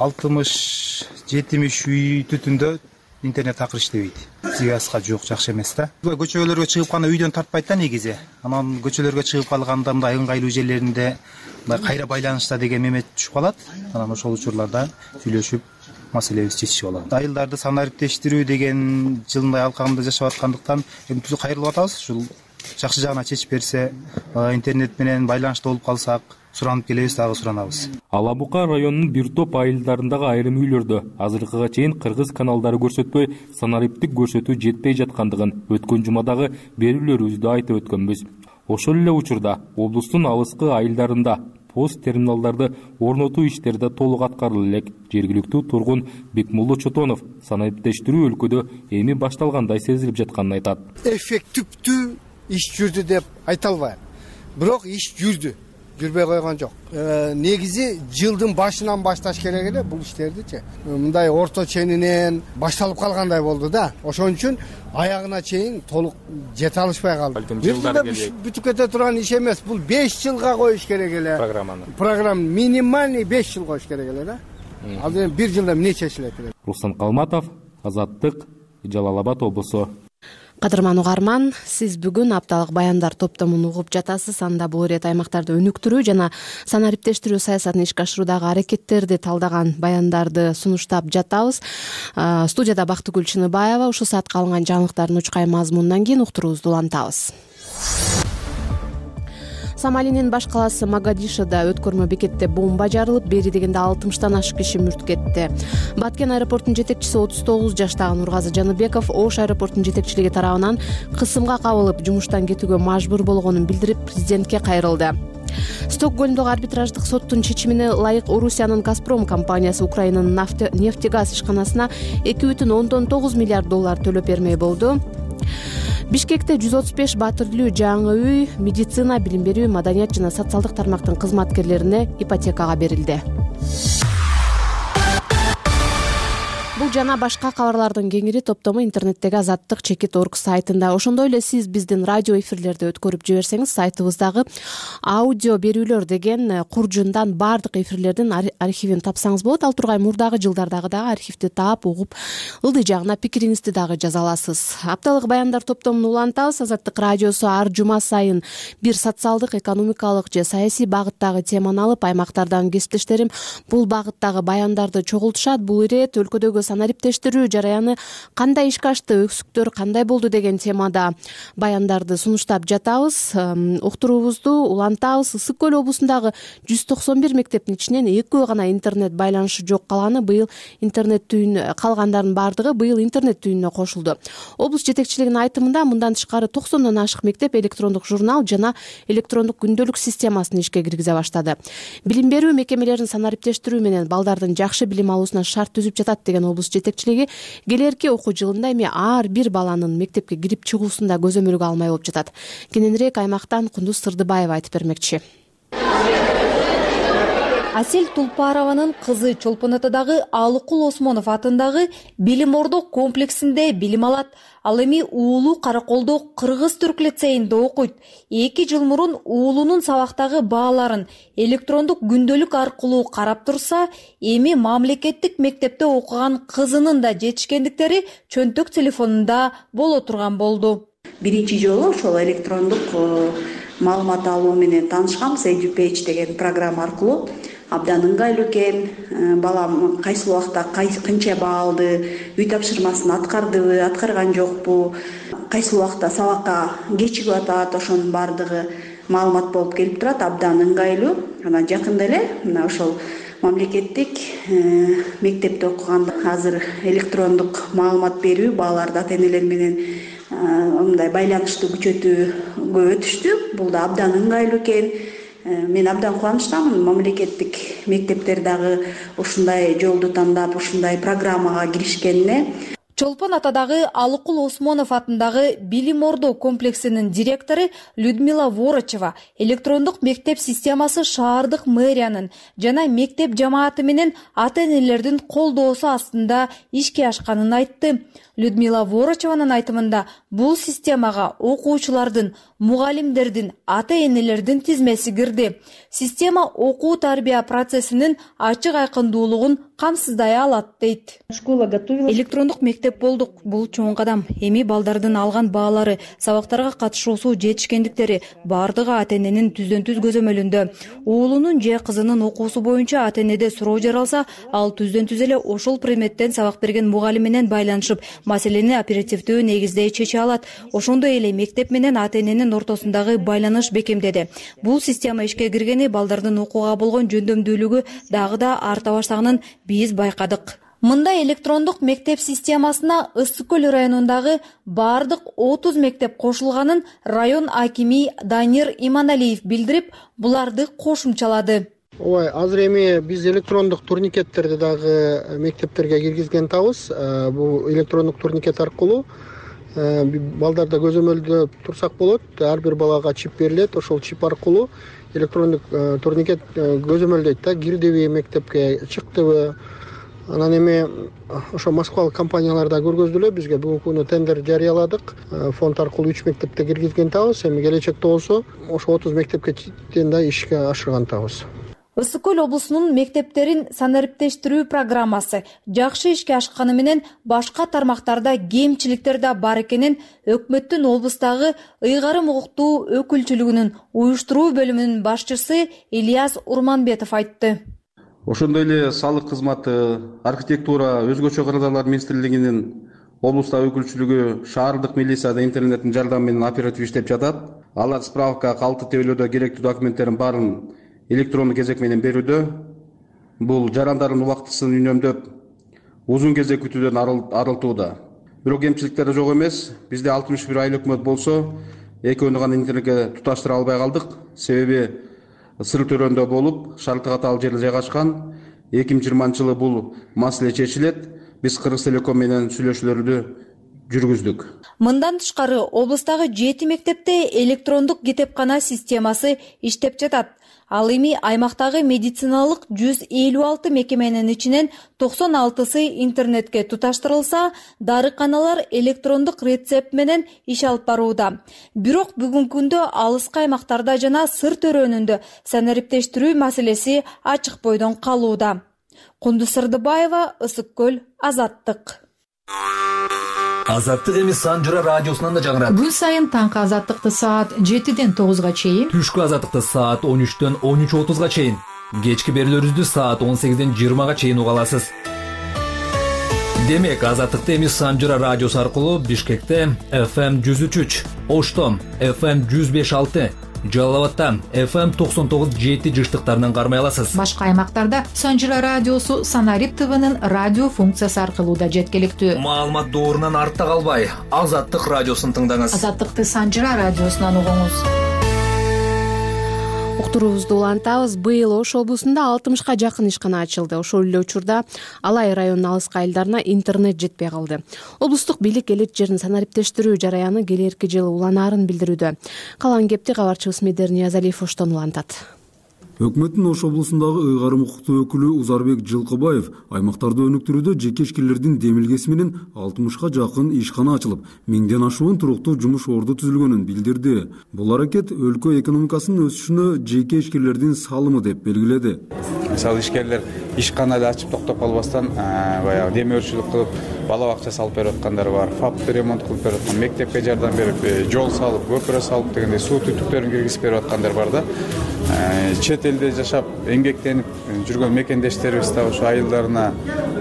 алтымыш жетимиш үй түтүндө интернет такыр иштебейт. Связьга жок, жакшы эмес да. Көчөлөргө чыгып кана үйдөн тартпайт да негизи. Анан көчөлөргө чыгып калганда мындай ыңгайлуу жерлеринде кайра байланышта деген мемет түшүп калат. Анан ошол учурларда сүйлөшүп маселебизди чечишип алат. Айылдарды санариптештирүү деген жылындай алкагында жашап аткандыктан эми түзү кайрылып атабыз. Ушул жакшы жагына чечип берсе, интернет менен байланышта болуп калсак, суранып келебиз, дагы суранабыз. Ала Бука районунун бир топ айылдарындагы айрым үйлөрдө азыркыга чейин кыргыз каналдары көрсөтпөй, санариптик көрсөтүү жетпей жаткандыгын өткөн жумадагы берүүлөрүбүздө айтып өткөнбүз. Ошол эле учурда облустун алыскы айылдарында пост терминалдарды орнотуу иштери да толук аткарыла элек. Жергиликтүү тургун Бекмулла Чотонов санариптештирүү өлкөдө эми башталгандай сезилип жатканын айтат. Эффективдүү иш жүрдү деп айта албайм. Бирок иш жүрдү. Жүрбөй койгон жок. Негизи жылдын башынан башташ керек эле бул иштердичи. Мындай орто ченинен башталып калгандай болду да. Ошон үчүн аягына чейин толук жете алышпай калды. Бир жылда бүтүп кете турган иш эмес. Бул беш жылга коюш керек эле. Программаны. Программа минимальный беш жыл коюш керек эле да. Ал эми бир жылда эмне чечилет? Руслан Калматов, Азаттык, Жалал Абад облусу. Кадырман угарман, сиз бүгүн апталык баяндар топтомун угуп жатасыз. Анда бул ирет аймактарды өнүктүрүү жана санариптештирүү саясатын ишке ашыруудагы аракеттерди талдаган баяндарды сунуштап жатабыз. Студияда Бактыгүл Чыныбаева. Ушул саатка алынган жаңылыктардын учкай мазмунунан кийин уктуруубузду улантабыз. Сомалинин баш калаасы Могадишодо өткөрмө бекетте бомба жарылып, бери дегенде алтымыштан ашык киши мүрт кетти. Баткен аэропортунун жетекчиси отуз тогуз жаштагы Нургазы Жаныбеков Ош аэропортунун жетекчилиги тарабынан кысымга кабылып, жумуштан кетүүгө мажбур болгонун билдирип, президентке кайрылды. Стокгольмдогу арбитраждык соттун чечимине ылайык Орусиянын Газпром компаниясы Украинанын нефтегаз ишканасына эки бүтүн ондон тогуз миллиард доллар төлөп бермей болду. Бишкекте жүз отуз беш батирлүү жаңы үй медицина, билим берүү, маданият жана социалдык тармактын кызматкерлерине ипотекага берилди. Бул жана башка кабарлардын кеңири топтому интернеттеги Азаттык чекит орг сайтында. Ошондой эле сиз биздин радио эфирлерди өткөрүп жиберсеңиз, сайтыбыздагы аудио берүүлөр деген куржундан баардык эфирлердин архивин тапсаңыз болот. Ал тургай мурдагы жылдардагы дагы архивди таап, угуп, ылдый жагына пикириңизди дагы жаза аласыз. Апталык баяндар топтомун улантабыз. Азаттык радиосу ар жума сайын бир социалдык, экономикалык же саясий багыттагы теманы алып, аймактардан кесиптештерим бул багыттагы баяндарды чогултушат. Бул ирет өлкөдөгү санариптештирүү жараяны кандай ишке ашты, өксүктөр кандай болду деген темада баяндарды сунуштап жатабыз. Уктуруубузду улантабыз. Ысык көл облусундагы жүз токсон бир мектептин ичинен экөө гана интернет байланышы жок калганы быйыл интернет түйүн калгандардын баардыгы быйыл интернет түйүнүнө кошулду. Облус жетекчилигинин айтымында мындан тышкары токсондон ашык мектеп электрондук журнал жана электрондук күндөлүк системасын ишке киргизе баштады. Билим берүү мекемелерин санариптештирүү менен балдардын жакшы билим алуусуна шарт түзүп жатат деген облус жетекчилиги келерки окуу жылында эми ар бир баланын мектепке кирип чыгуусунда көзөмөлгө алмай болуп жатат. Кененирээк аймактан Кундуз Сырдыбаева айтып бермекчи. Асель Тулпарованын кызы Чолпон атадагы Алыкул Осмонов атындагы Билим Ордо комплексинде билим алат. Ал эми уулу Караколдо кыргыз-түрк лицейинде окуйт. Эки жыл мурун уулунун сабактагы бааларын электрондук күндөлүк аркылуу карап турса, эми мамлекеттик мектепте окуган кызынын да жетишкендиктери чөнтөк телефонунда боло турган болду. Биринчи жолу ошол электрондук маалымат алуу менен таанышканбыз. Edupage деген программа аркылуу абдан ыңгайлуу экен. Балам кайсы убакта канча баа алды, үй тапшырмасын аткардыбы, аткарган жокпу, кайсы убакта сабакка кечигип атат, ошонун баардыгы маалымат болуп келип турат. Абдан ыңгайлуу. Анан жакында эле мына ошол мамлекеттик мектепте окуган азыр электрондук маалымат берүү бааларды ата-энелер менен мындай байланышты күчөтүүгө өтүштү. Бул да абдан ыңгайлуу экен. Мен абдан кубанычтамын. Мамлекеттик мектептер дагы ушундай жолду тандап, ушундай программага киришкенине. Чолпон атадагы Алыкул Осмонов атындагы Билим Ордо комплексинин директору Людмила Ворочева электрондук мектеп системасы шаардык мэриянын жана мектеп жамааты менен ата-энелердин колдоосу астында ишке ашканын айтты. Людмила Ворочеванын айтымында бул системага окуучулардын, мугалимдердин, ата-энелердин тизмеси кирди. Система окуу тарбия процессинин ачык айкындуулугун камсыздай алат дейт. Электрондук мектеп болдук. Бул чоң кадам. Эми балдардын алган баалары, сабактарга катышуусу, жетишкендиктери баардыгы ата-эненин түздөн-түз көзөмөлүндө. Уулунун же кызынын окуусу боюнча ата-энеде суроо жаралса, ал түздөн-түз эле ошол предметтен сабак берген мугалим менен байланышып, маселени оперативдүү негизде чече алат. Ошондой эле мектеп менен ата-эненин ортосундагы байланыш бекемдеди. Бул система ишке киргени балдардын окууга болгон жөндөмдүүлүгү дагы да арта баштаганын биз байкадык. Мындай электрондук мектеп системасына Ысык көл районундагы бардык отуз мектеп кошулганын район акими Данир Иманалиев билдирип, буларды кошумчалады. Ой, азыр эми биз электрондук турникеттерди дагы мектептерге киргизген атабыз. Бул электрондук турникет аркылуу балдарда көзөмөлдө турсак болот. Ар бир балага чип берилет. Ошол чип аркылуу электрондук турникет көзөмөлдөйт да, кирдиби мектепке, чыктыбы. Анан эми ошо Москвалык компанияларда көргөздүлө, бизге бүгүнкү күнү тендер жарыяладык. Фонд аркылуу үч мектепте киргизген атабыз. Эми келечекте болсо ошо отуз мектепке да ишке ашырган атабыз. Ысык көл облусунун мектептерин санариптештирүү программасы жакшы ишке ашканы менен башка тармактарда кемчиликтер да бар экенин өкмөттүн облустагы ыйгарым укуктуу өкүлчүлүгүнүн уюштуруу бөлүмүнүн башчысы Ильяс Урманбетов айтты. Ошондой эле салык кызматы, архитектура, өзгөчө кырдаалар министрлигинин облустагы өкүлчүлүгү, шаардык милицияда интернеттин жардамы менен оператив иштеп жатат. Алар справка, калты тебелөөдө керектүү документтерин баарын электрондук кезек менен берүүдө. Бул жарандардын убактысын үнөмдөп, узун кезек күтүүдөн арылтууда. Бирок кемчиликтер жок эмес. Бизде алтымыш бир айыл өкмөт болсо, экөөнү гана интернетке туташтыра албай калдык. Себеби Сыр төрөндө болуп, шарты катаал жерде жайгашкан. эки миң жыйырманчы жылы бул маселе чечилет. Биз Кыргыз Телеком менен сүйлөшүүлөрдү жүргүздүк. Мындан тышкары облустагы жети мектепте электрондук китепкана системасы иштеп жатат. Ал эми аймактагы медициналык жүз элүү алты мекеменин ичинен токсон алтысы интернетке туташтырылса, дарыканалар электрондук рецепт менен иш алып барууда. Бирок бүгүнкү күндө алыскы аймактарда жана сыр төрөнүндө санариптештирүү маселеси ачык бойдон калууда. Кундуз Сырдыбаева, Ысык көл, Азаттык. Азаттык эми Санжыра радиосунан да жаңырат. Күн сайын таңкы азаттыкты саат жетиден тогузга чейин, түшкү азаттыкты саат он үчтөн он үч отузга чейин, кечки берүүлөрүбүздү саат он сегизден жыйырмага чейин уга аласыз. Демек, азаттыкты эми Санжыра радиосу аркылуу Бишкекте эф эм жүз үч үч, Ошто эф эм жүз беш алты, Жалал абадта эф эм токсон тогуз жети жыштыктарынан кармай аласыз. Башка аймактарда Санжыра радиосу Санарип ТВнын радио функциясы аркылуу да жеткиликтүү. Маалымат доорунан артта калбай, Азаттык радиосун тыңдаңыз. Азаттыкты Санжыра радиосунан угуңуз. Уктуруубузду улантабыз. Быйыл Ош облусунда алтымышка жакын ишкана ачылды. Ошол эле учурда Алай районунун алыскы айылдарына интернет жетпей калды. Облустук бийлик элет жерин санариптештирүү жараяны келерки жылы уланаарын билдирүүдө. Калган кепти кабарчыбыз Медер Ниязалиев Оштон улантат. Өкмөттүн Ош облусундагы ыйгарым укуктуу өкүлү Узарбек Жылкыбаев аймактарды өнүктүрүүдө жеке ишкерлердин демилгеси менен алтымышка жакын ишкана ачылып, миңден ашуун туруктуу жумуш орду түзүлгөнүн билдирди. Бул аракет өлкө экономикасынын өсүшүнө жеке ишкерлердин салымы деп белгиледи. Мисалы ишкерлер ишкана ачып токтоп калбастан баягы демөөрчүлүк кылып, бала бакча салып берип аткандар бар, фапты ремонт кылып берип аткан, мектепке жардам берип, жол салып, көпүрө салып дегендей суу түтүктөрүн киргизип берип аткандар бар да. Чет элде жашап эмгектенип жүргөн мекендештерибиз да ошо айылдарына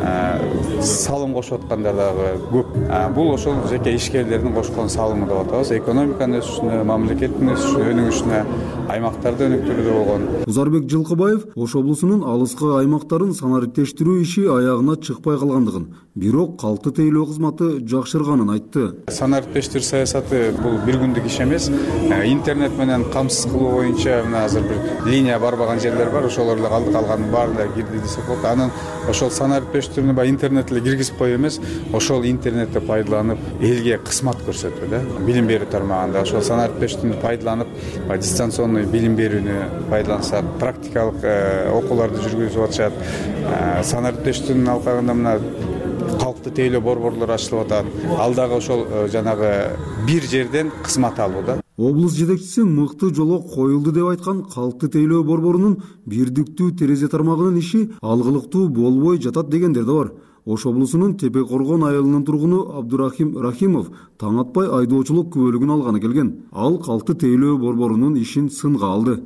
салым кошуп аткандар дагы көп. Бул ошол жеке ишкерлердин кошкон салымы деп атабыз. Экономиканын өсүшүнө, мамлекеттин өсүшүнө, өнүгүшүнө, аймактарды өнүктүрүүдө болгон. Узарбек Жылкыбаев Ош облусунун алыскы аймактарын санариптештирүү иши аягына чыкпай калгандыгын, бирок калты тейлөө кызматы жакшырганын айтты. Санариптештирүү саясаты бул бир күндүк иш эмес. Интернет менен камсыз кылуу боюнча мына азыр бир линия барбаган жерлер бар, ошолорду калды калганын баарында кирди десек болот. Анан ошол санариптештирүүнү баягы интернет эле киргизип коюу эмес, ошол интернетти пайдаланып элге кызмат көрсөтүү да. Билим берүү тармагында ошол санариптештирүүнү пайдаланып, дистанционный билим берүүнү пайдалансак, практикалык окууларды жүргүзүп атышат. Санариптештирүүнүн алкагында мына калкты тейлөө борборлор ачылып атат. Ал дагы ошол жанагы бир жерден кызмат алуу да. Облус жетекчиси мыкты жолго коюлду деп айткан калкты тейлөө борборунун бирдиктүү терезе тармагынын иши алгылыктуу болбой жатат дегендер да бар. Ош облусунун Тепе Коргон айылынын тургуну Абдурахим Рахимов таң атпай айдоочулук күбөлүгүн алганы келген. Ал калкты тейлөө борборунун ишин сынга алды.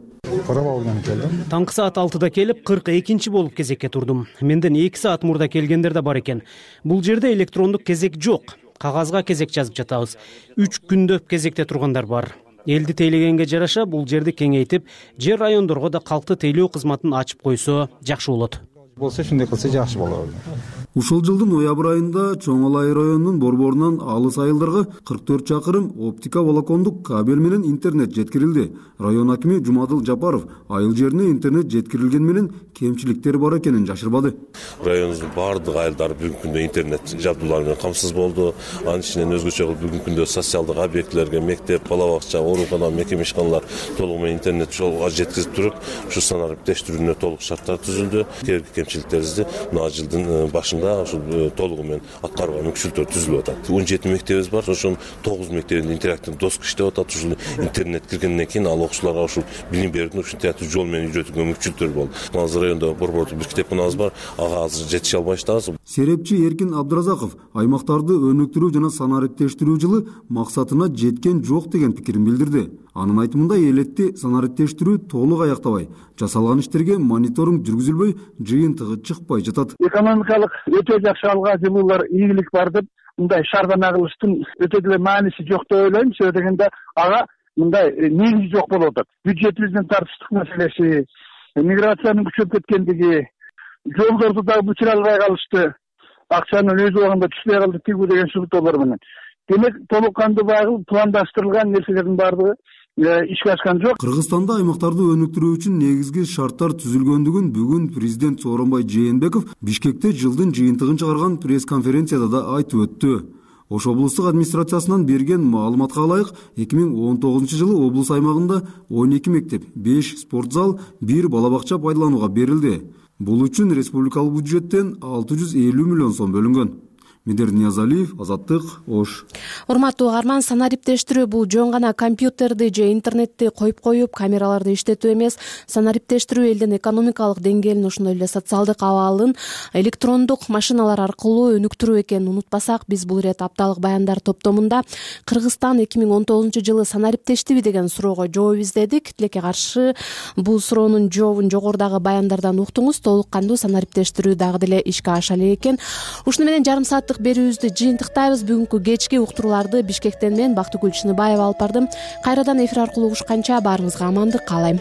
Таңкы саат алтыда келип, кырк экинчи болуп кезекке турдум. Менден эки саат мурда келгендер да бар экен. Бул жерде электрондук кезек жок. Кагазга кезек жазып жатабыз. үч күндөп кезекте тургандар бар. Элди тейлегенге жараша бул жерди кеңейтип, жер райондорго да калкты тейлөө кызматын ачып койсо жакшы болот. Болсо ушундай кылса жакшы болот. Ушул жылдын ноябрь айында Чоң Алай районунун борборунан алыс айылдарга кырк төрт чакырым оптика волокондук кабель менен интернет жеткирилди. Район акими Жумадыл Жапаров айыл жерине интернет жеткирилген менен кемчиликтер бар экенин жашырбады. Районубуздун бардык айылдары бүгүнкү күндө интернет жабдуулары менен камсыз болду. Анын ичинен өзгөчө бүгүнкү күндө социалдык объектилерге мектеп, бала бакча, оорукана, мекеме ишканалар толугу менен интернет жолго жеткизип туруп, ушу санариптештирүүнү толук шарттар түзүлдү. Кээинки кемчиликтерибизди мына жылдын башында ошол толугу менен аткарууга мүмкүнчүлүктөр түзүлүп атат. он жети мектебибиз бар, ошонун тогуз мектебинде интерактивдүү доска иштеп атат. Ушул интернет киргенден кийин ал окуучуларга ушул билим берүүнү ушул интерактивдүү жол менен үйрөтүүгө мүмкүнчүлүктөр болду. Азыр райондо борбордук бир китепканабыз бар, ага азыр жетише албай жатабыз. Серепчи Эркин Абдыразаков аймактарды өнүктүрүү жана санариптештирүү жылы максатына жеткен жок деген пикирин билдирди. Анын айтымында элетти санариптештирүү толук аяктабай, жасалган иштерге мониторинг жүргүзүлбөй, жыйынтыгы чыкпай жатат. Экономикалык өтө жакшы алга жылуулар ийгилик бар деп, мындай шардан агылыштын өтө деле мааниси жок деп ойлойм. Себеби дегенде ага мындай негизи жок болуп атат. Бюджетибиздин тартыштык маселеси, миграциянын күчөп кеткендиги, жолдорду дагы бүтүрө албай калышты, акчанын өз убагында түшпөй калды тигүү деген шубутуулар менен. Демек толук кандуу багыл пландаштырылган нерселердин баардыгы ишке ашкан жок. Кыргызстанда аймактарды өнүктүрүү үчүн негизги шарттар түзүлгөндүгүн бүгүн президент Сооронбай Жээнбеков Бишкекте жылдын жыйынтыгын чыгарган пресс-конференцияда да айтып өттү. Ош облустук администрациясынан берген маалыматка ылайык, эки миң он тогузунчу жылы облус аймагында он эки мектеп, беш спорт зал, бир бала бакча пайдаланууга берилди. Бул үчүн республикалык бюджеттен алты жүз элүү миллион сом бөлүнгөн. Медер Ниязалиев, Азаттык, Ош. Урматтуу угарман, санариптештирүү бул жөн гана компьютерди же интернетти коюп коюп, камераларды иштетүү эмес. Санариптештирүү элдин экономикалык деңгээлин, ошондой эле социалдык абалын электрондук машиналар аркылуу өнүктүрүү экенин унутпасак, биз бул ирет апталык баяндар топтомунда Кыргызстан эки миң он тогузунчу жылы санариптештиби деген суроого жооп издедик. Тилекке каршы бул суроонун жообун жогорудагы баяндардан уктуңуз. Толук кандуу санариптештирүү дагы деле ишке аша элек экен. Ушуну менен жарым саат берүүбүздү жыйынтыктайбыз. Бүгүнкү кечки уктурууларды Бишкектен мен Бактыгүл Чыныбаева алып бардым. Кайрадан эфир аркылуу угушканча баарыңызга амандык каалайм.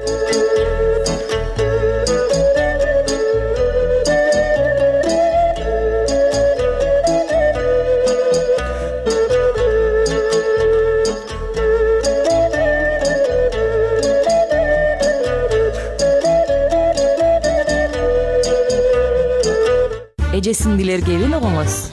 Эже сиңдилер кебин угуңуз.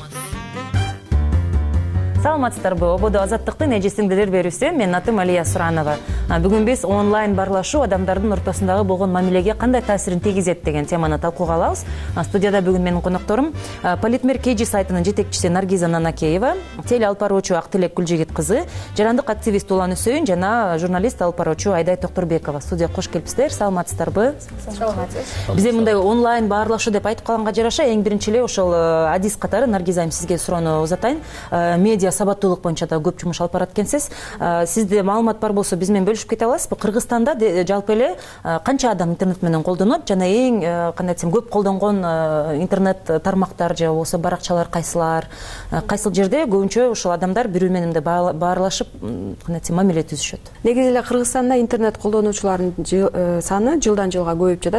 Саламатсыздарбы? Ободо Азаттыктын эже сиңдилер берүүсү. Менин атым Алия Суранова. Бүгүн биз онлайн баарлашуу адамдардын ортосундагы болгон мамилеге кандай таасирин тийгизет деген теманы талкууга алабыз. Студияда бүгүн менин конокторум Политмер Кей Джи сайтынын жетекчиси Наргиза Нанакеева, теле алып баруучу Актилек Гүлжигит кызы, жарандык активист Улан Үсөйүн жана журналист алып баруучу Айдай Токторбекова. Студияга кош келипсиздер. Саламатсыздарбы? Саламатсыз. Биз мындай онлайн баарлашуу деп айтып калганга жараша, эң биринчи эле ошол адис катары Наргиза айым сизге суроону узатайын. Медиа сабаттуулук боюнча да көп жумуш алып барат экенсиз. Сизде маалымат бар болсо биз менен бөлүшүп кете аласызбы? Кыргызстанда жалпы эле канча адам интернет менен колдонот жана эң кандай десем көп колдонгон интернет тармактар же болбосо баракчалар кайсылар? Кайсыл жерде көбүнчө ошол адамдар бири менен да баарлашып кандай десем мамиле түзүшөт? Негизи эле Кыргызстанда интернет колдонуучулардын саны жылдан жылга көбөйүп жатат.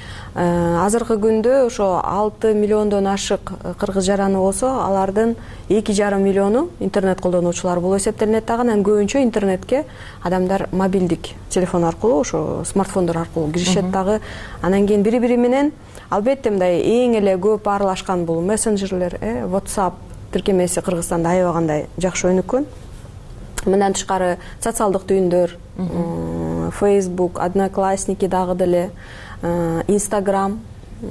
Азыркы күндө ошо алты миллиондон ашык кыргыз жараны болсо, алардын эки жарым миллиону интернет колдонуучулар болуп эсептелинет. Анан көбүнчө интернетке адамдар мобилдик телефон аркылуу, ошо смартфондор аркылуу киришет дагы. Анан кийин бири-бири менен албетте мындай эң эле көп аралашкан бул мессенджерлер, WhatsApp тиркемеси Кыргызстанда аябагандай жакшы өнүккөн. Мындан тышкары социалдык түйүндөр, Facebook, Одноклассники дагы деле, Instagram,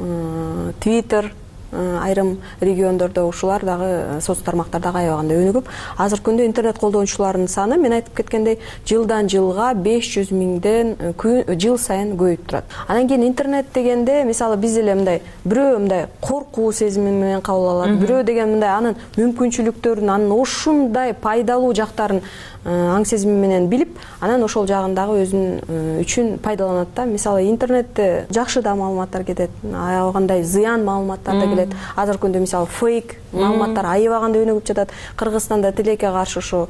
Twitter, айрым региондордо ушулар дагы соц тармактар дагы аябагандай өнүгүп, азыркы күндө интернет колдонуучулардын саны мен айтып кеткендей жылдан жылга беш жүз миңден жыл сайын көбөйүп турат. Анан кийин интернет дегенде мисалы биз эле мындай бирөө мындай коркуу сезими менен кабыл алат, бирөө деген мындай анын мүмкүнчүлүктөрүн, анын ушундай пайдалуу жактарын аң сезими менен билип, анан ошол жагын дагы өзүнүн үчүн пайдаланат да. Мисалы интернетте жакшы да маалыматтар кетет, аябагандай зыян маалыматтар да келет. Азыркы күндө мисалы фейк маалыматтар аябагандай өнүгүп жатат. Кыргызстанда тилекке каршы ошо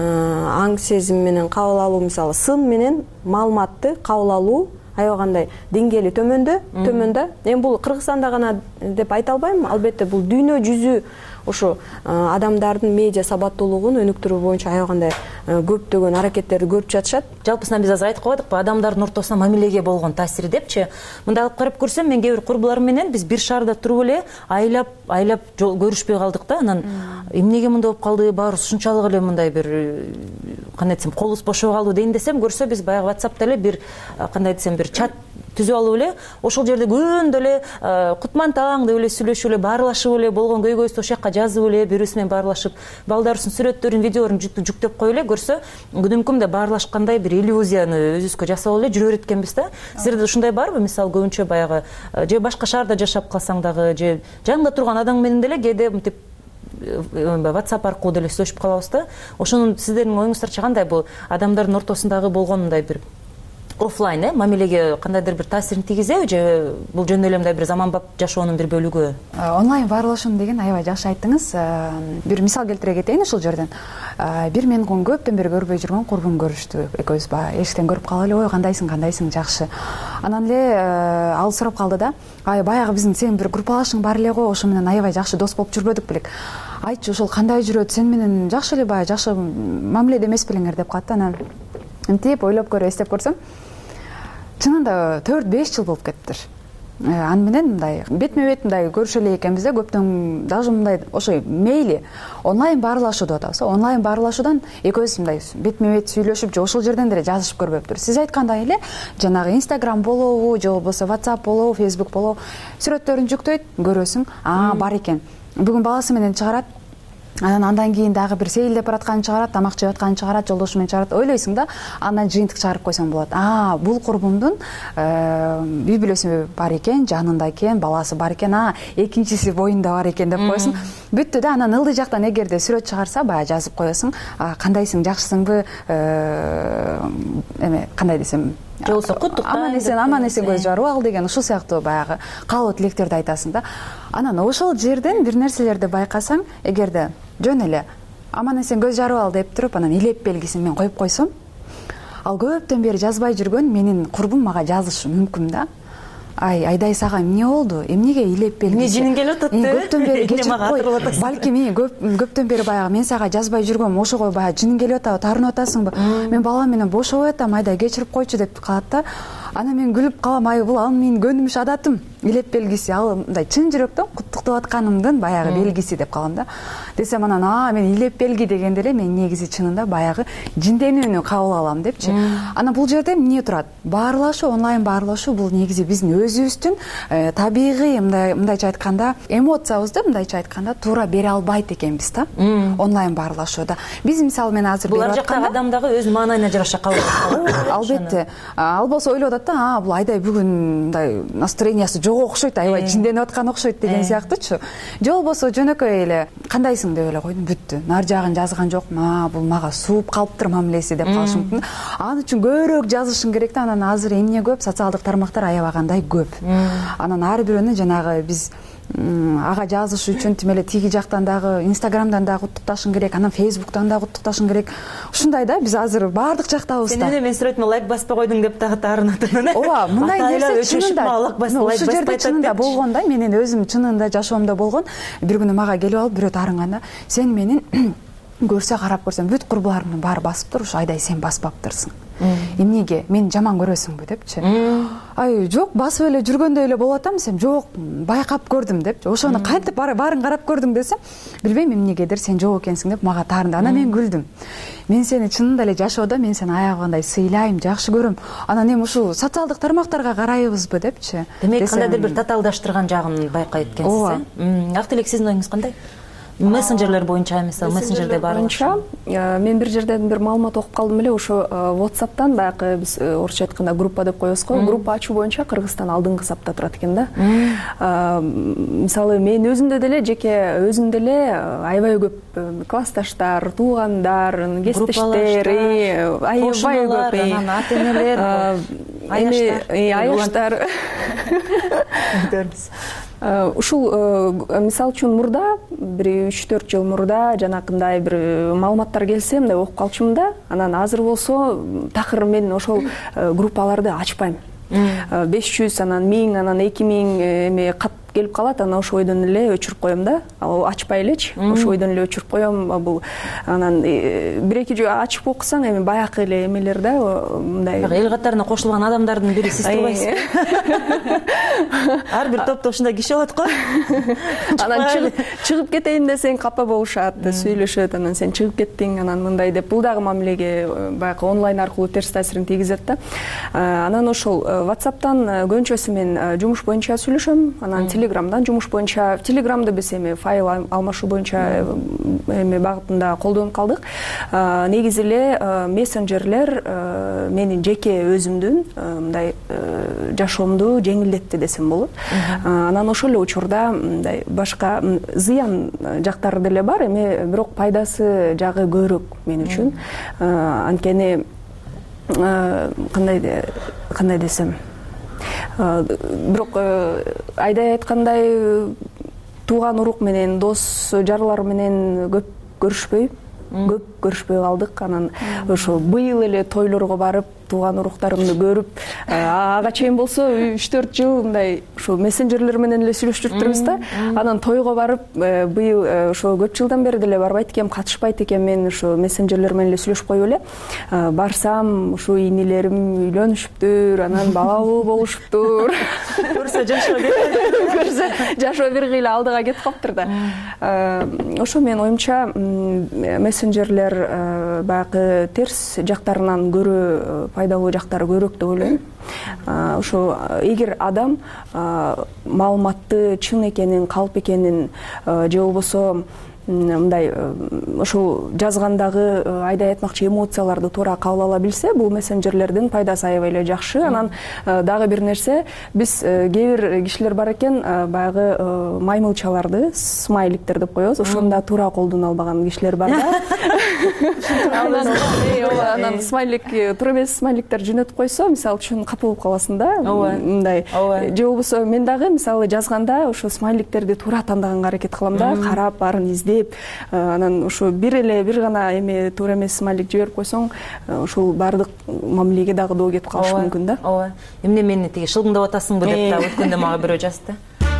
аң сезим менен кабыл алуу, мисалы сын менен маалыматты кабыл алуу аябагандай деңгээли төмөндө, төмөндө. Эми бул Кыргызстанда гана деп айта албайм, албетте бул дүйнө жүзү ошо адамдардын медиа сабаттуулугун өнүктүрүү боюнча аябагандай көптөгөн аракеттерди көрүп жатышат. Жалпысынан биз азыр айтып койдукпу, адамдардын ортосуна мамилеге болгон таасири депчи. Мындай алып карап көрсөм, мен кээ бир курбуларым менен биз бир шаарда туруп эле айлап айлап көрүшпөй калдык да. Анан эмнеге мындай болуп калды, баарыбыз ушунчалык эле мындай бир кандай десем колубуз бошой калды дейин десем, көрсө биз баягы WhatsApp'та эле бир кандай десем бир чат түзүп алып эле, ошол жерде күндө эле кутман таң деп эле сүйлөшүп эле, баарлашып эле, болгон көйгөйсү ошол жака жазып эле, бирөөсү менен баарлашып, балдарыбыздын сүрөттөрүн, видеолорун жүктөп коюп эле, көрсө күнүмкү мындай баарлашкандай бир иллюзияны өзүбүзгө жасап эле жүрө берет экенбиз да. Силерде ушундай барбы? Мисалы көбүнчө баягы же башка шаарда жашап калсаң дагы, же жаныңда турган адам менен деле кээде мынтип WhatsApp аркылуу деле сүйлөшүп калабыз да. Ошонун сиздердин оюңуздарча кандай бул адамдардын ортосундагы болгон мындай бир офлайн, э, мамилеге кандайдыр бир таасирин тийгизеби, же бул жөн эле мындай бир заманбап жашоонун бир бөлүгү? Онлайн баарлашуу деген аябай жакшы айттыңыз. Бир мисал келтире кетейин ушул жерден. Бир мен көптөн бери көрбөй жүргөн курбум көрүштү экөөбүз, баягы эшиктен көрүп калып эле, ой кандайсың, кандайсың, жакшы. Анан эле ал сурап калды да, ай баягы биздин сенин бир группалашың бар эле го, ошо менен аябай жакшы дос болуп жүрбөдүк белек. Айтчы, ошол кандай жүрөт, сен менен жакшы эле баягы жакшы мамиледе эмес белеңер деп калды. Анан мынтип ойлоп көрүп эстеп көрсөм, чынында төрт беш жыл болуп кетиптир. аны менен мындай бетме бет мындай көрүшө элек экенбиз да, көптөн даже мындай ошо мейли онлайн баарлашуу деп атабыз. Онлайн баарлашуудан экөөбүз мындай бетме бет сүйлөшүп же ошол жерден деле жазышып көрбөптүр. Сиз айткандай эле жанагы Instagram болобу, же болбосо WhatsApp болобу, Facebook болобу, сүрөттөрүн жүктөйт, көрөсүң, а бар экен. Бүгүн баласы менен чыгарат, анан андан кийин дагы бир сейилдеп баратканын чыгарат, тамак жеп атканын чыгарат, жолдошу менен чыгарат. Ойлойсуң да, андан жыйынтык чыгарып койсоң болот. А, бул курбумдун үй бүлөсү бар экен, жанында экен, баласы бар экен, а, экинчиси боюнда бар экен деп коесуң. Бүттү да, анан ылдый жактан эгерде сүрөт чыгарса, баягы жазып коесуң. Кандайсың, жакшысыңбы? Эме, кандай десем, же болбосо куттуктайм, аман эсен, аман эсен көз жарып ал деген ушул сыяктуу баягы каалоо тилектерди айтасың да. Анан ошол жерден бир нерселерди байкасаң, эгерде жөн эле аман эсен көз жарып ал деп туруп, анан илеп белгисин мен коюп койсом, ал көптөн бери жазбай жүргөн менин курбум мага жазышы мүмкүн да. Ай, Айдай сага эмне болду? Эмнеге илеп белгиси? Эмне жиниң келип атат? Көптөн бери кечирип кой. Балким көптөн бери баягы мен сага жазбай жүргөм, ошого баягы жиниң келип атабы, таарынып атасыңбы? Мен балам менен бошобой атам, Айдай кечирип койчу деп калат да. Ана мен күлүп калам, ай бул ал менин көнүмүш адатым, илеп белгиси, ал мындай чын жүрөктөн куттуктап атканымдын баягы белгиси деп калам да. Десем анан, а, мен илеп белги дегенде эле мен негизи чынында баягы жинденүүнү кабыл алам депчи. Анан бул жерде эмне турат? Баарлашуу, онлайн баарлашуу бул негизи биздин өзүбүздүн табигый, мындай мындайча айтканда, эмоциябызды мындайча айтканда туура бере албайт экенбиз да. Онлайн баарлашууда. Биз мисалы мен азыр берип атканда, булар жактагы адам дагы өз маанайына жараша кабыл алат. Албетте. Ал болсо ойлоп атат, а, бул Айдай бүгүн мындай настроениясы жок окшойт, аябай жинденип аткан окшойт деген сыяктуучу. Же болбосо жөнөкөй эле кандайсың деп эле койдум, бүттү. Нар жагын жазган жокмун, а, бул мага сууп калыптыр мамилеси деп калышы мүмкүн. Аны үчүн көбүрөөк жазышың керек да. Анан азыр эмне көп? Социалдык тармактар аябагандай көп. Анан ар бирөөнү жанагы биз ага жазыш үчүн тим эле тиги жактан дагы Инстаграмдан дагы куттукташың керек, анан Фейсбуктан дагы куттукташың керек. Ушундай да, биз азыр баардык жактабыз да. Сен эмне мен сүрөтүмө лайк баспай койдуң деп дагы таарынат. Ооба, мындай нерсе чынында ушул жерде чынында болгон да, менин өзүм чынында жашоомдо болгон. Бир күнү мага келип алып бирөө таарынганда, сен менин көрсө карап көрсөм бүт курбуларымдын баары басыптыр, ушу Айдай сен баспаптырсың. Эмнеге? Мен жаман көрөсүңбү депчи. Ай, жок, басып эле жүргөндөй эле болуп атам десем, жок, байкап көрдүм депчи. Ошону кантип баарын карап көрдүм десем, билбейм эмнегедир сен жок экенсиң деп мага таарынды. Анан мен күлдүм. Мен сени чынында эле жашоодо мен сени аябагандай сыйлайм, жакшы көрөм. Анан эми ушул социалдык тармактарга карайбызбы депчи. Демек, кандайдыр бир татаалдаштырган жагын байкайт экенсиз, э? Актилек, сиздин оюңуз кандай? Мессенджерлер боюнча, мисалы, мессенджерде бар боюнча мен бир жерден бир маалымат окуп калдым эле, ошо WhatsApp'тан баягы биз орусча айтканда группа деп коебуз го, группа ачуу боюнча Кыргызстан алдыңкы сапта турат экен да. Мисалы мен өзүмдө деле жеке өзүм деле аябай көп классташтар, туугандар, кесиптештер, аябай көп, анан ата-энелер, аяштар. Ушул мисалы үчүн мурда бир үч төрт жыл мурда жанакындай бир маалыматтар келсе мындай окуп калчумун да. Анан азыр болсо такыр мен ошол группаларды ачпайм. беш жүз, анан миң, анан эки миң эме кат келип калат, анан ошо ойдон эле өчүрүп коем да. Ачпай элечи, ошо ойдон эле өчүрүп коем. Бул анан бир эки жөө ачып окусаң, эми баягы эле эмелер да, мындай эл катарына кошулган адамдардын бири сиз турбайсызбы? Ар бир топто ушундай киши болот го. Анан чыгып кетейин десең капа болушат, сүйлөшөт, анан сен чыгып кеттиң, анан мындай деп бул дагы мамилеге баягы онлайн аркылуу терс таасирин тийгизет да. Анан ошол WhatsApp'тан көбүнчөсү мен жумуш боюнча сүйлөшөм, анан Телеграмдан жумуш боюнча, Телеграмды биз эми файл алмашуу боюнча эми багытында колдонуп калдык. Негизи эле мессенджерлер менин жеке өзүмдүн мындай жашоомду жеңилдетти десем болот. Анан ошол эле учурда мындай башка зыян жактары деле бар, эми бирок пайдасы жагы көбүрөөк мен үчүн. Анткени кандай кандай десем, бирок Айдай айткандай тууган урук менен, дос жарлар менен көп көрүшпөй, көп көрүшпөй калдык. Анан ошо быйыл эле тойлорго барып тууган уруктарымды көрүп, ага чейин болсо үч төрт жыл мындай ушул мессенджерлер менен эле сүйлөшүп жүрүбүз да. Анан тойго барып, быйыл ошо көп жылдан бери деле барбайт экем, катышпайт экем, мен ошо мессенджерлер менен эле сүйлөшүп коюп эле барсам, ушу инилерим үйлөнүшүптүр, анан балалуу болушуптур. Көрсө жашоо көрсө жашоо бир кыйла алдыга кетип калыптыр да. Ошо менин оюмча мессенджерлер баягы терс жактарынан көрө пайдалуу жактары көбүрөөк деп ойлойм. Ошо эгер адам маалыматты чын экенин, калп экенин же болбосо мындай ошол жазгандагы айдай айтмакчы эмоцияларды туура кабыл ала билсе, бул мессенджерлердин пайдасы аябай эле жакшы. Анан дагы бир нерсе, биз кээ бир кишилер бар экен, баягы маймылчаларды, смайликтер деп коебуз, ошону да туура колдоно албаган кишилер бар да. Анан смайлик, туура эмес смайликтер жөнөтүп койсо, мисалы үчүн капа болуп каласың да. Мындай же болбосо мен дагы мисалы жазганда ошо смайликтерди туура тандаганга аракет кылам да, карап баарын издеп, анан ошо бир эле бир гана эме туура эмес смайлик жиберип койсоң, ошол баардык мамилеге дагы доо кетип калышы мүмкүн да. Ооба. Эмне мени тиги шылгыңдап атасыңбы деп да өткөндө мага бирөө жазды.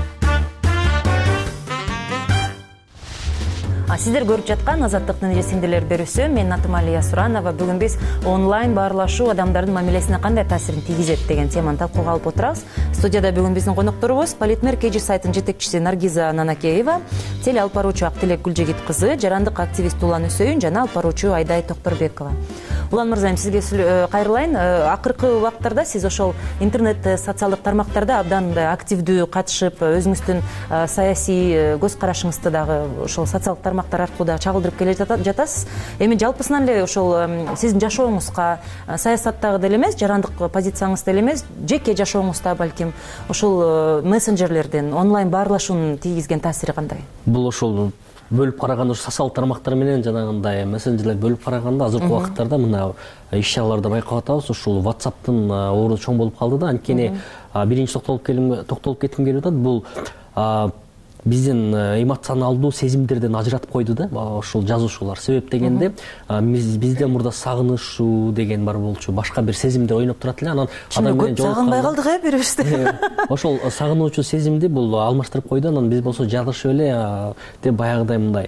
Сиздер көрүп жаткан Азаттыктын жесиңдилер берүүсү. Мен атым Алия Суранова. Бүгүн биз онлайн баарлашуу адамдардын мамилесине кандай таасирин тийгизет деген теманы талкууга алып отурабыз. Студияда бүгүн биздин конокторубуз Политмер Кж сайтынын жетекчиси Наргиза Нанакеева, теле алып баруучу Актилек Гүлжегит кызы, жарандык активист Улан Үсөйүн жана алып баруучу Айдай Токторбекова. Улан мырзайым, сизге кайрылайын. Акыркы убакыттарда сиз ошол интернет социалдык тармактарда абдан активдүү катышып, өзүңүздүн саясий көз карашыңызды дагы ошол социалдык тармактар аркылуу да чагылдырып келе жатасыз. Эми жалпысынан эле ошол сиздин жашооңузга, саясаттагы деле эмес, жарандык позицияңызда эле эмес, жеке жашооңузда балким ошол мессенджерлердин, онлайн баарлашуунун тийгизген таасири кандай? Бул ошол бөлүп караганда, социалдык тармактар менен жанагындай мессенджерлер бөлүп караганда азыркы убакыттарда мына иш-чараларды байкап атабыз. Ушул WhatsApp'тын орду чоң болуп калды да. Анткени биринчи токтолуп кетким келип атат. Бул биздин эмоционалдуу сезимдерден ажыратып койду да ошол жазуучулар. Себеп дегенде бизде мурда сагынышуу деген бар болчу, башка бир сезимдер ойноп турат эле. Анан адам менен сагынбай калдык э бирибизди. Ошол сагынуучу сезимди бул алмаштырып койду. Анан биз болсо жазышып эле деп баягыдай мындай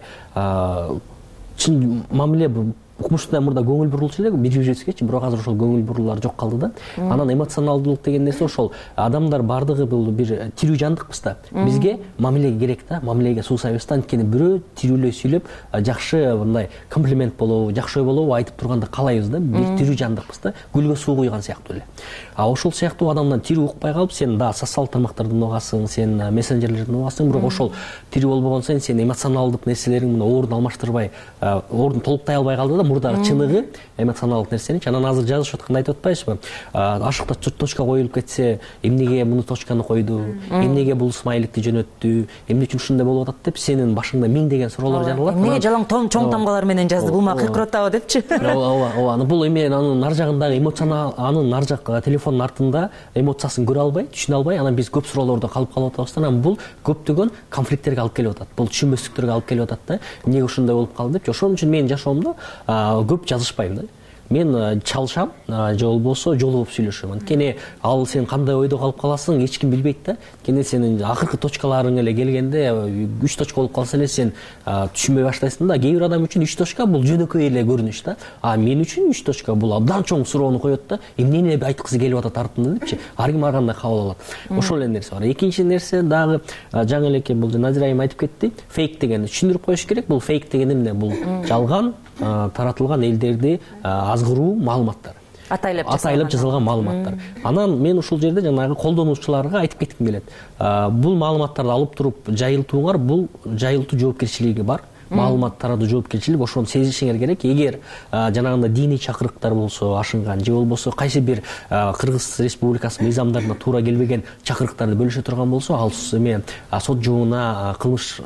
чын мамиле укмуштуу мурда көңүл бурулчу эле бир жүзгечи, бирок азыр ошол көңүл бурулуулар жок калды да. Анан эмоционалдуулук деген нерсе ошол адамдар бардыгы бул бир тирүү жандыкпыз да. Бизге мамиле керек да, мамилеге суусайбыз да. Анткени бирөө тирүүлөй сүйлөп, жакшы мындай комплимент болобу, жакшы ой болобу айтып турганды каалайбыз да. Бир тирүү жандыкпыз да. Гүлгө суу куйган сыяктуу эле. А ошол сыяктуу адамдан тирүү укпай калып, сен да социалдык тармактардан угасың, сен мессенджерлерден угасың, бирок ошол тирүү болбогон сайын сен эмоционалдык нерселериң мына ордун алмаштырбай, ордун толуктай албай калды да. Мурдагы чыныгы эмоционалдык нерсеничи. Анан азыр жазышып атканда айтып атпайсызбы? Ашыкта точка коюлуп кетсе, эмнеге муну точканы койду, эмнеге бул смайликти жөнөттү, эмне үчүн ушундай болуп атат деп сенин башыңда миң деген суроолор жаралат. Эмнеге жалаң чоң тамгалар менен жазды, бул мага кыйкыртабы депчи. Ооба, ооба. Бул эме анын нар жагындагы эмоционал, анын нар жак телефондун артында эмоциясын көрө албай, түшүнө албай, анан биз көп суроолордо калып калып атабыз да. Анан бул көптөгөн конфликттерге алып келип атат. Бул түшүнбөстүктөргө алып келип атат да. Эмнеге ушундай болуп калды деп. Ошон үчүн менин жашоомдо көп жазышпайм да. Мен чалышам, же болбосо жолугуп сүйлөшөм. Анткени ал сен кандай ойдо калып каласың, эч ким билбейт да. Анткени сенин акыркы точкаларың эле келгенде үч точка болуп калса эле сен түшүнбөй баштайсың да. Кээ бир адам үчүн үч точка бул жөнөкөй эле көрүнүш да. А мен үчүн үч точка бул абдан чоң суроону коет да. Эмнени айткысы келип атат артында депчи. Ар ким ар кандай кабыл алат. Ошол эле нерсе бар. Экинчи нерсе дагы жаңы элеке бул Назира айым айтып кетти. Фейк дегенди түшүндүрүп коюш керек. Бул фейк деген эмне? Бул жалган таратылган элдерди азгыруу маалыматтар. Атайлап атайлап жазылган маалыматтар. Анан мен ушул жерде жанагы колдонуучуларга айтып кетким келет. Бул маалыматтарды алып туруп жайылтууңар бул жайылтуу жоопкерчилиги бар. Маалымат таратуу жоопкерчилик, ошону сезишиңер керек. Эгер жанагындай диний чакырыктар болсо ашынган, же болбосо кайсы бир Кыргыз Республикасы мыйзамдарына туура келбеген чакырыктарды бөлүшө турган болсо, ал эме сот жобуна кылмыш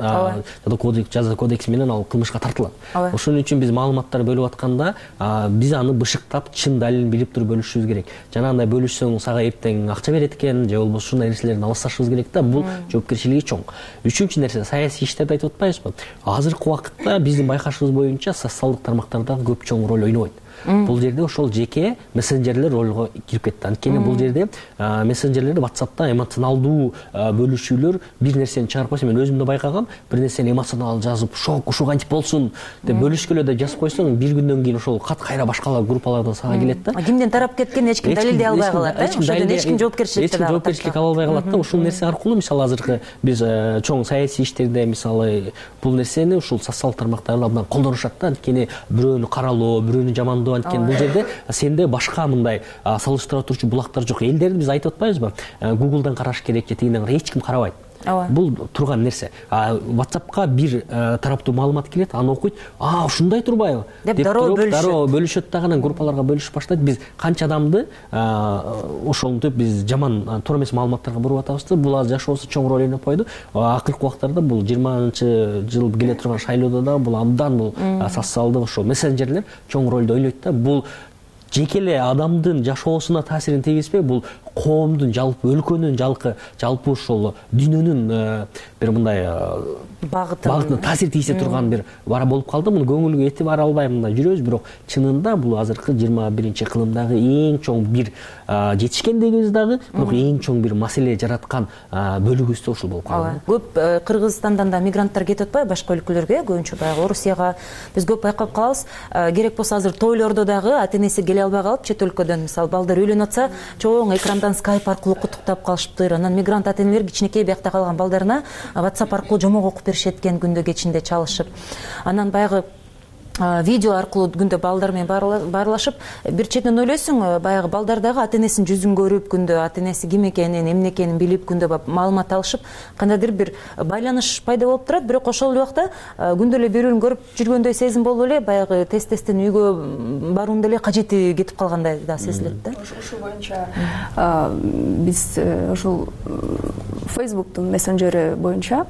жаза кодекси менен ал кылмышка тартылат. Ошон үчүн биз маалыматтар бөлүп атканда биз аны бышыктап, чын далилин билип туруп бөлүшүбүз керек. Жанагындай бөлүшсөң сага эртең акча берет экен, же болбосо ушундай нерселерден алысташыбыз керек да. Бул жоопкерчилиги чоң. Үчүнчү нерсе саясий иштерди айтып атпайбызбы? Азыркы убакытта биздин байкашыбыз боюнча социалдык тармактарда көп чоң роль ойнобойт. бул жерде ошол жеке мессенджерлер ролго кирип кетти. Анткени бул жерде мессенджерлерде WhatsApp'та эмоционалдуу бөлүшүүлөр бир нерсени чыгарып койсо, мен өзүм да байкагам, бир нерсени эмоционал жазып, шок, ушул кантип болсун деп бөлүшкөлө деп жазып койсоң, бир күндөн кийин ошол кат кайра башкалар группалардан сага келет да. Кимден тарап кеткен эч ким далилдей албай калат. Эч ким жоопкерчилик ала албай калат да. Ушул нерсе аркылуу мисалы азыркы биз чоң саясий иштерде мисалы бул нерсени ушул социалдык тармактарды абдан колдонушат да. Анткени бирөөнү каралоо, бирөөнү жамандоо, анткени бул жерде сенде башка мындай салыштыра турчу булактар жок. Элдерди биз айтып атпайбызбы? Гуглдан караш керек же тигинден караш, эч ким карабайт. Бул турган нерсе. WhatsApp'ка бир тараптуу маалымат келет, аны окуйт. А, ушундай турбайбы? Деп дароо бөлүшөт. Дароо бөлүшөт дагы, группаларга бөлүшүп баштайт. Биз канча адамды ошентип биз жаман туура эмес маалыматтарга буруп атабыз да. Бул азыр жашоосу чоң роль ойноп койду. Акыркы убактарда бул жыйырманчы жыл келе турган шайлоодо да бул абдан бул социалдык ошо мессенджерлер чоң ролду ойнойт да. Бул жеке эле адамдын жашоосуна таасирин тийгизбей, бул коомдун, жалпы өлкөнүн, жалпы жалпы ошол дүйнөнүн бир мындай багытына таасир тийгизе турган бир бара болуп калды. Муну көңүлгө этибар албай мындай жүрөбүз, бирок чынында бул азыркы жыйырма биринчи кылымдагы эң чоң бир жетишкендигибиз дагы, бирок эң чоң бир маселе жараткан бөлүгүбүз да ушул болуп калды. Көп Кыргызстандан да мигранттар кетип атпайбы башка өлкөлөргө, көбүнчө баягы Орусияга. Биз көп байкап калабыз. Керек болсо азыр тойлордо дагы ата-энеси келе албай калып, чет өлкөдөн мисалы балдар үйлөнүп атса, чоң экрандан скайп аркылуу куттуктап калышыптыр. Анан мигрант ата-энелер кичинекей биякта калган балдарына WhatsApp аркылуу жомок окуп беришет экен күндө кечинде чалышып. Анан баягы видео аркылуу күндө балдар менен баарлашып, бир четинен ойлойсуң, баягы балдар дагы ата-энесинин жүзүн көрүп, күндө ата-энеси ким экенин, эмне экенин билип, күндө маалымат алышып, кандайдыр бир байланыш пайда болуп турат. Бирок ошол убакта күндө эле бири-бирин көрүп жүргөндөй сезим болуп эле баягы тез-тезден үйгө баруунун деле кажети кетип калгандай да сезилет да. Ушул боюнча биз ушул Facebook'тун мессенджери боюнча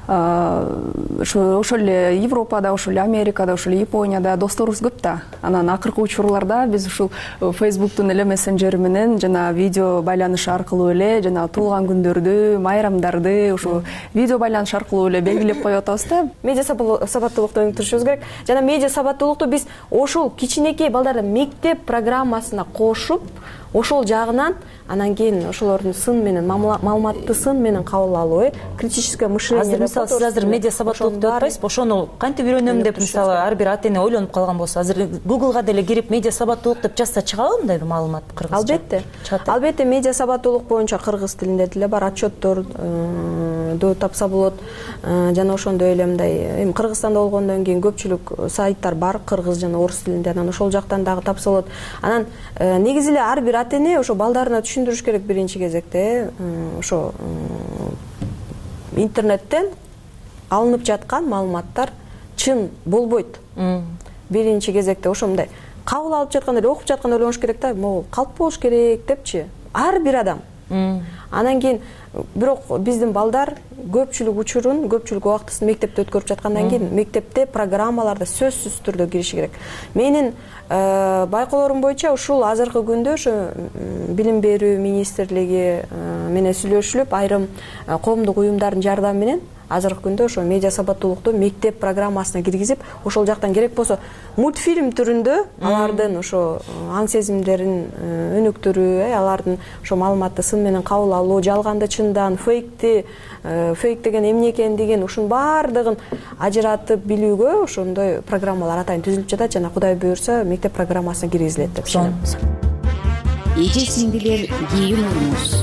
ошол эле Европада, ошол эле Америкада, ошол эле Японияда досторубуз көп да. Анан акыркы учурларда биз ушул Facebook'тун эле мессенджери менен жана видео байланыш аркылуу эле жана туулган күндөрдү, майрамдарды ушул видео байланыш аркылуу эле белгилеп коюп атабыз да. Медиа сабаттуулукту өнүктүрүшүбүз керек. Жана медиа сабаттуулукту биз ошол кичинекей балдарды мектеп программасына кошуп, ошол жагынан анан кийин ошолордун сын менен маалыматты сын менен кабыл алуу, критическое мышление. Азыр мисалы сиз азыр медиа сабаттуулук деп атпайсызбы? Ошону кантип үйрөнөм деп мисалы ар бир ата-эне ойлонуп калган болсо, азыр Google'га деле кирип медиа сабаттуулук деп жазса чыгабы мындай бир маалымат кыргызча? Албетте. Албетте медиа сабаттуулук боюнча кыргыз тилинде деле бар отчетторду тапса болот. Жана ошондой эле мындай эми Кыргызстанда болгондон кийин көпчүлүк сайттар бар кыргыз жана орус тилинде, анан ошол жактан дагы тапса болот. Анан негизи эле ар бир ата-эне ошо балдарына түшүндүрүш керек биринчи кезекте, ошо интернеттен алынып жаткан маалыматтар чын болбойт. Биринчи кезекте ошо мындай кабыл алып жатканда эле, окуп жатканда ойлонуш керек да, могу калп болуш керек депчи. Ар бир адам. Анан кийин бирок биздин балдар көпчүлүк учурун, көпчүлүк убактысын мектепте өткөрүп жаткандан кийин мектепте программаларда сөзсүз түрдө кириши керек. Менин байкоолорум боюнча ушул азыркы күндө ошо билим берүү министрлиги менен сүйлөшүлүп, айрым коомдук уюмдардын жардамы менен азыркы күндө ошо медиа сабаттуулукту мектеп программасына киргизип, ошол жактан керек болсо мультфильм түрүндө алардын ошо аң сезимдерин өнүктүрүү, алардын ошо маалыматты сын менен кабыл алуу, жалганды чындан, фейкти, фейк деген эмне экендигин ушунун баардыгын ажыратып билүүгө ошондой программалар атайын түзүлүп жатат жана Кудай буйрса мектеп программасына киргизилет деп ишенебиз. Эже сиңдилер, кийин урмуз.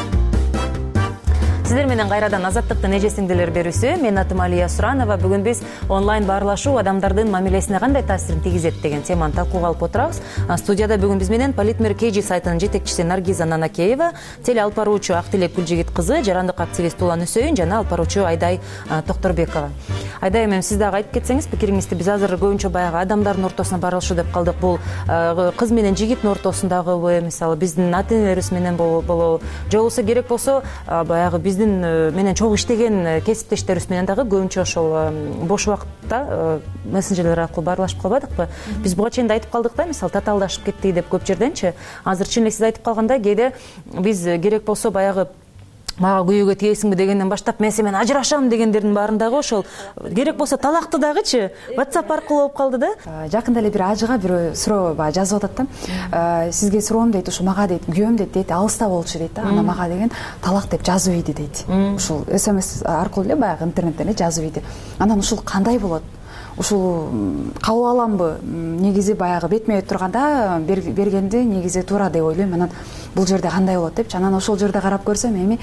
Сиздер менен кайрадан Азаттыктын эже сиңдилер берүүсү. Мен атым Алия Суранова. Бүгүн биз онлайн баарлашуу адамдардын мамилесине кандай таасирин тийгизет деген теманы талкууга алып отурабыз. Студияда бүгүн биз менен Политмир Кей Жи сайтынын жетекчиси Наргиза Нанакеева, теле алып баруучу Актилек Гүлжигит кызы, жарандык активист Улан Үсөйүн жана алып баруучу Айдай Токторбекова. Айдай эми сиз дагы айтып кетсеңиз пикириңизди. Биз азыр көбүнчө баягы адамдардын ортосуна баарлашуу деп калдык. Бул кыз менен жигиттин ортосундагыбы, мисалы биздин ата-энелерибиз менен болобу, же болбосо керек болсо баягы биздин менен чогуу иштеген кесиптештерибиз менен дагы көбүнчө ошол бош убакытта мессенджерлер аркылуу баарлашып калбадыкпы? Биз буга чейин да айтып калдык да, мисалы татаалдашып кеттик деп көп жерденчи. Азыр чын эле сиз айтып калгандай кээде биз керек болсо баягы мага күйөөгө тиесиңби дегенден баштап мен сен менен ажырашам дегендердин баарындагы ошол керек болсо талакты дагычы WhatsApp аркылуу болуп калды да. Жакында эле бир ажыга бирөө суроо баягы жазып атат да. Сизге суроом дейт, ушу мага дейт, күйөөм дейт, дейт алыста болчу дейт да. Ана мага деген талак деп жазып ийди дейт. Ушул смс аркылуу эле баягы интернеттен эле жазып ийди. Анан ушул кандай болот? Ушул кабыл аламбы? Негизи баягы бетме бет турганда бергенди негизи туура деп ойлойм. Анан бул жерде кандай болот депчи. Анан ошол жерде карап көрсөм эми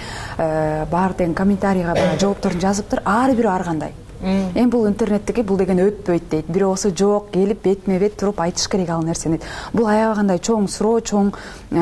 баары тең комментарийга баягы жоопторун жазыптыр. Ар бири ар кандай. Эми бул интернеттеги бул деген өтпөйт дейт. Бирөөсү жок, келип бетме бет туруп айтыш керек ал нерсени. Бул аябагандай чоң суроо, чоң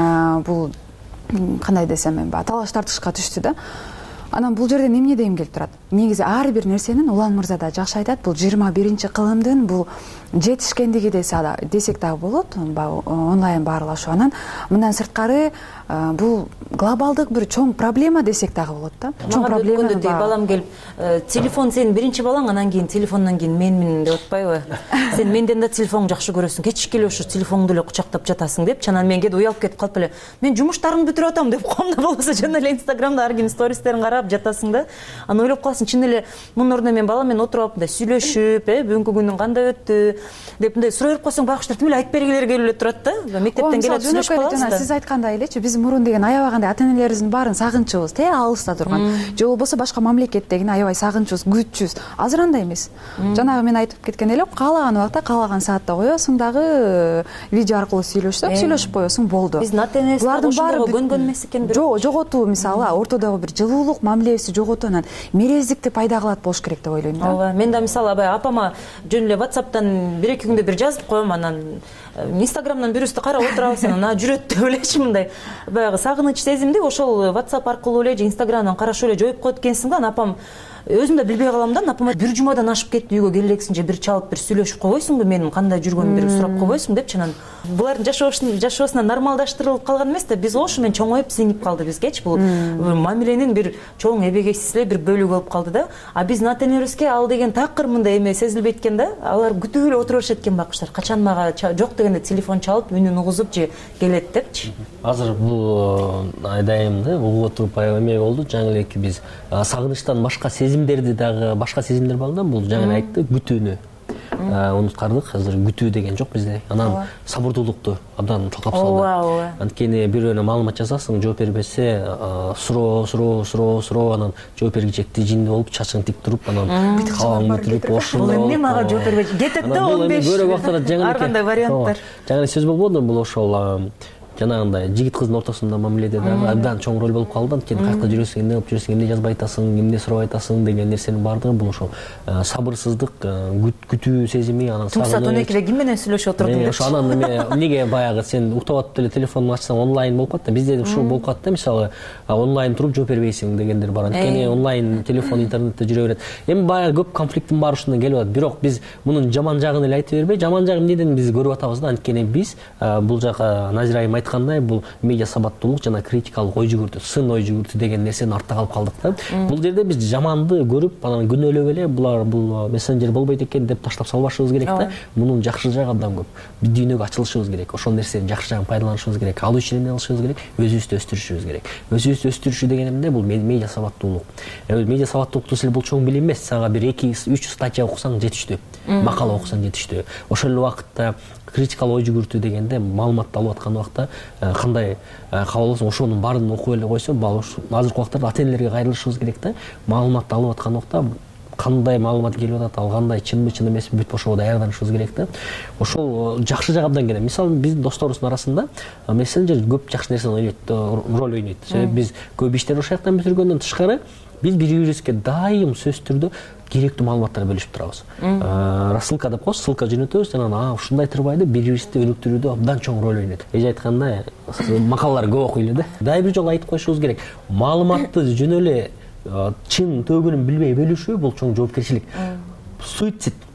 бул кандай десем эми талаш тартышка түштү да. Анан бул жерде эмне дейм келип турат? Негизи ар бир нерсенин Улан мырза да жакшы айтат. Бул жыйырма биринчи кылымдын бул жетишкендиги десек дагы болот. Онлайн баарлашуу. Анан мындан сырткары бул глобалдык бир чоң проблема десек дагы болот да. Чоң проблема деп балам келип, телефон сенин биринчи балаң, анан кийин телефондон кийин менмин деп атпайбы? Сен менден да телефонду жакшы көрөсүң. Кечикке эле ушу телефоңду эле кучактап жатасың деп, чанан мен кээде уялып кетип калып эле, мен жумуштарымды бүтүрүп атам деп коомда болбосо жана эле Инстаграмда ар ким стористерин карап жатасың да. Анан ойлоп каласың, чын эле мунун ордуна мен балам менен отуруп алып мындай сүйлөшүп, э, бүгүнкү күнүң кандай өттү деп мындай сурай берип койсоң, байкуштар тим эле айтып бергилери келип эле турат да. Мектептен келип сүйлөшүп калабыз да. Сиз айткандай элечи, биз мурун деген аябагандай ата энелерибиздин баарын сагынчубуз, те алыста турган. Же болбосо башка мамлекеттегини аябай сагынчубуз, күтчүбүз. Азыр андай эмес. Жанагы мен айтып кеткен эле, каалаган убакта, каалаган саатта коесуң дагы видео аркылуу сүйлөшсөк, сүйлөшүп коесуң, болду. Биздин ата энебиз ошондого көнгөн эмес экен бирок. Жок, жоготуу мисалы ортодогу бир жылуулук мамилебизди жоготуу, анан мерездикти пайда кылат болуш керек деп ойлойм да. Ооба, мен да мисалы абай апама жөн эле WhatsApp'тан бир эки күндө бир жазып коем, анан Инстаграмдан бирөөсү карап отурабыз, анан жүрөт деп элечи мындай баягы сагыныч сезимди ошол WhatsApp аркылуу эле же Инстаграмдан карашып эле жоюп коет экенсиң да. Апам өзүм да билбей калам да. Апама бир жумадан ашып кетти, үйгө келелексиң же бир чалып бир сүйлөшүп койбойсуңбу, менин кандай жүргөнүмдү бир сурап койбойсуң депчи. Анан булардын жашоосуна нормалдаштырылып калган эмес да. Биз ошо менен чоңоюп сиңип калды бизгечи. Бул мамиленин бир чоң эбегейсиз эле бир бөлүгү болуп калды да. А биздин ата энебизге ал деген такыр мындай эме сезилбейт экен да. Алар күтүп эле отурушат экен байкуштар. Качан мага жок дегенде телефон чалып, үнүн угузуп же келет депчи. Азыр бул айдайым да, угуп отуруп эме болду. Жаңы элеки биз сагынычтан башка сезимдерди дагы, башка сезимдер бар да. Бул жаңы айтты, күтүүнү унуткардык. Азыр күтүү деген жок бизде. Анан сабырдуулукту абдан талкап салды. Анткени бирөөнө маалымат жазасың, жооп бербесе, суроо, суроо, суроо, суроо, анан жооп бергичекти жинди болуп, чачың тик туруп, анан кабаң бүтүрүп, ошондой болуп. Эмне мага жооп бербейт? Кетет да он беш. Ар кандай варианттар. Жаңы сөз болбоду, бул ошол жанагындай жигит кыздын ортосунда мамиледе дагы абдан чоң роль болуп калды. Анткени каякта жүрөсүң, эмне кылып жүрөсүң, эмне жазбай атасың, эмне сурап айтасың деген нерсенин баардыгы бул ошол сабырсыздык, күтүү сезими, анан сагыныч. Саат он экиде ким менен сүйлөшүп отурдуң депчи. Ошо анан эмнеге баягы сен уктап атып эле телефонду ачсаң онлайн болуп калат да. Бизде ушул болуп калат да, мисалы онлайн туруп жооп бербейсиң дегендер бар. Анткени онлайн телефон, интернетте жүрө берет. Эми баягы көп конфликттин баары ушундан келип атат. Бирок биз мунун жаман жагын эле айтып бербей, жаман жагы эмнеден биз көрүп атабыз да. Анткени биз бул жака Назира айым айткандай, бул медиа сабаттуулук жана критикалык ой жүгүртүү, сын ой жүгүртүү деген нерсени артта калып калдык да. Бул жерде биз жаманды көрүп, анан күнөөлөп эле булар бул мессенджер болбойт экен деп таштап салбашыбыз керек да. Мунун жакшы жагы абдан көп. Биз дүйнөгө ачылышыбыз керек. Ошол нерсенин жакшы жагын пайдаланышыбыз керек. Ал үчүн эмне кылышыбыз керек? Өзүбүздү өстүрүшүбүз керек. Өзүбүздү өстүрүшүү деген эмне? Бул медиа сабаттуулук. Медиа сабаттуулук десе бул чоң билим эмес. Сага бир эки үч статья окусаң жетиштүү. Макала окусаң жетиштүү. Ошол эле убакытта критикалык ой жүгүртүү дегенде маалыматты алып аткан убакта кандай кабыл аласың, ошонун баарын окуп эле койсо, азыркы убактарда ата энелерге кайрылышыбыз керек да. Маалыматты алып аткан убакта кандай маалымат келип атат, ал кандай чынбы, чын эмеспи, бүт бошого даярданышыбыз керек да. Ошол жакшы жагы абдан келет. Мисалы биздин досторубуздун арасында мессенджер көп жакшы нерсени ойнойт, роль ойнойт. Себеби биз көп иштерди ошол жактан бүтүргөндөн тышкары биз бири бирибизге дайым сөзсүз түрдө керектүү маалыматтарды бөлүшүп турабыз. Рассылка деп коебуз, ссылка жөнөтөбүз, анан ушундай турбайды бири бирибизди өнүктүрүүдө абдан чоң роль ойнойт. Эже айткандай, макалалар көп окуй эле да. Дагы бир жолу айтып коюшубуз керек. Маалыматты жөн эле чын төгүнүн билбей бөлүшүү бул чоң жоопкерчилик. Суицид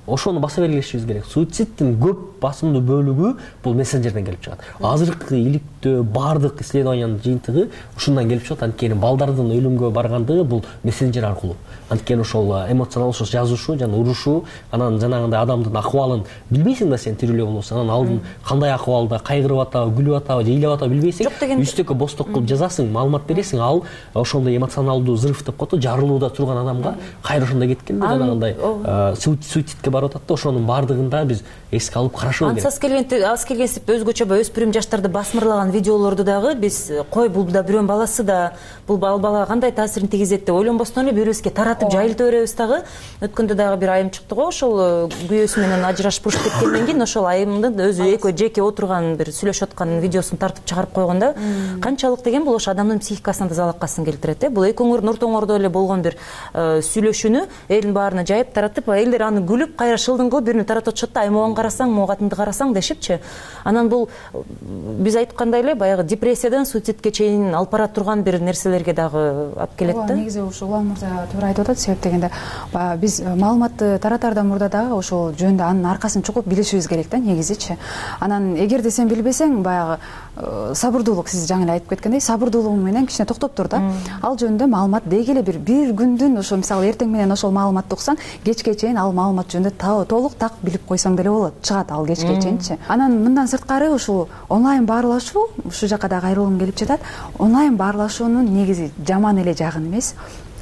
ошону баса белгилешибиз керек. Суицидтин көп басымдуу бөлүгү бул мессенджерден келип чыгат. Азыркы иликтөө баардык исследованиянын жыйынтыгы ушундан келип чыгат. Анткени балдардын өлүмгө баргандыгы бул мессенджер аркылуу. Анткени ошол эмоционал ошо жазышуу жана урушуу, анан жанагындай адамдын акыбалын билбейсиң да сен тирүүлөп болбосо, анан алдын кандай акыбалда, кайгырып атабы, күлүп атабы, жыйлап атабы билбейсиң. Үстөккө босток кылып жазасың, маалымат бересиң, ал ошондой эмоционалдуу взрыв деп коет, жарылууда турган адамга кайра ошондой кеткен да жанагындай суицидке барып атат да, ошонун баардыгында биз эске алып карашыбыз керек. Ансыз келген аз келгенсип өзгөчө өспүрүм жаштарды басмырлаган видеолорду дагы биз кой бул да бирөөнүн баласы да, бул балага кандай таасирин тийгизет деп ойлонбостон эле бирибизге таратып жайылтып беребиз дагы. Өткөндө дагы бир айым чыкты го, ошол күйөөсү менен ажырашып урушуп кеткенден кийин ошол айымдын өзү экөө жеке отурган бир сүйлөшүп аткан видеосун тартып чыгарып койгон да. Канчалык деген бул ошо адамдын психикасына да залакасын келтирет э. Бул экөөңөрдүн ортоңордо эле болгон бир сүйлөшүүнү элдин баарына жайып таратып, элдер аны күлүп, кайра шылдың кылып бирине таратып атышат да, ай могун карасаң, могу катынды карасаң дешипчи. Анан бул биз айткандай эле баягы депрессиядан суицидке чейин алып бара турган бир нерселерге дагы алып келет да. Негизи ушул Улан мырза туура айтып атат. Себеп дегенде биз маалыматты таратаардан мурда дагы ошол жөнүндө анын аркасын чукуп билишибиз керек да негизичи. Анан эгерде сен билбесең, баягы сабырдуулук, сиз жаңы эле айтып кеткендей, сабырдуулугуң менен кичине токтоп тур да. Ал жөнүндө маалымат деги эле бир бир күндүн ошо мисалы эртең менен ошол маалыматты уксаң, кечке чейин ал маалымат жөнүндө толук так билип койсоң деле болот. Чыгат ал кечке чейинчи. Анан мындан сырткары ушул онлайн баарлашуу, ушул жака дагы кайрылгым келип жатат. Онлайн баарлашуунун негизи жаман эле жагын эмес,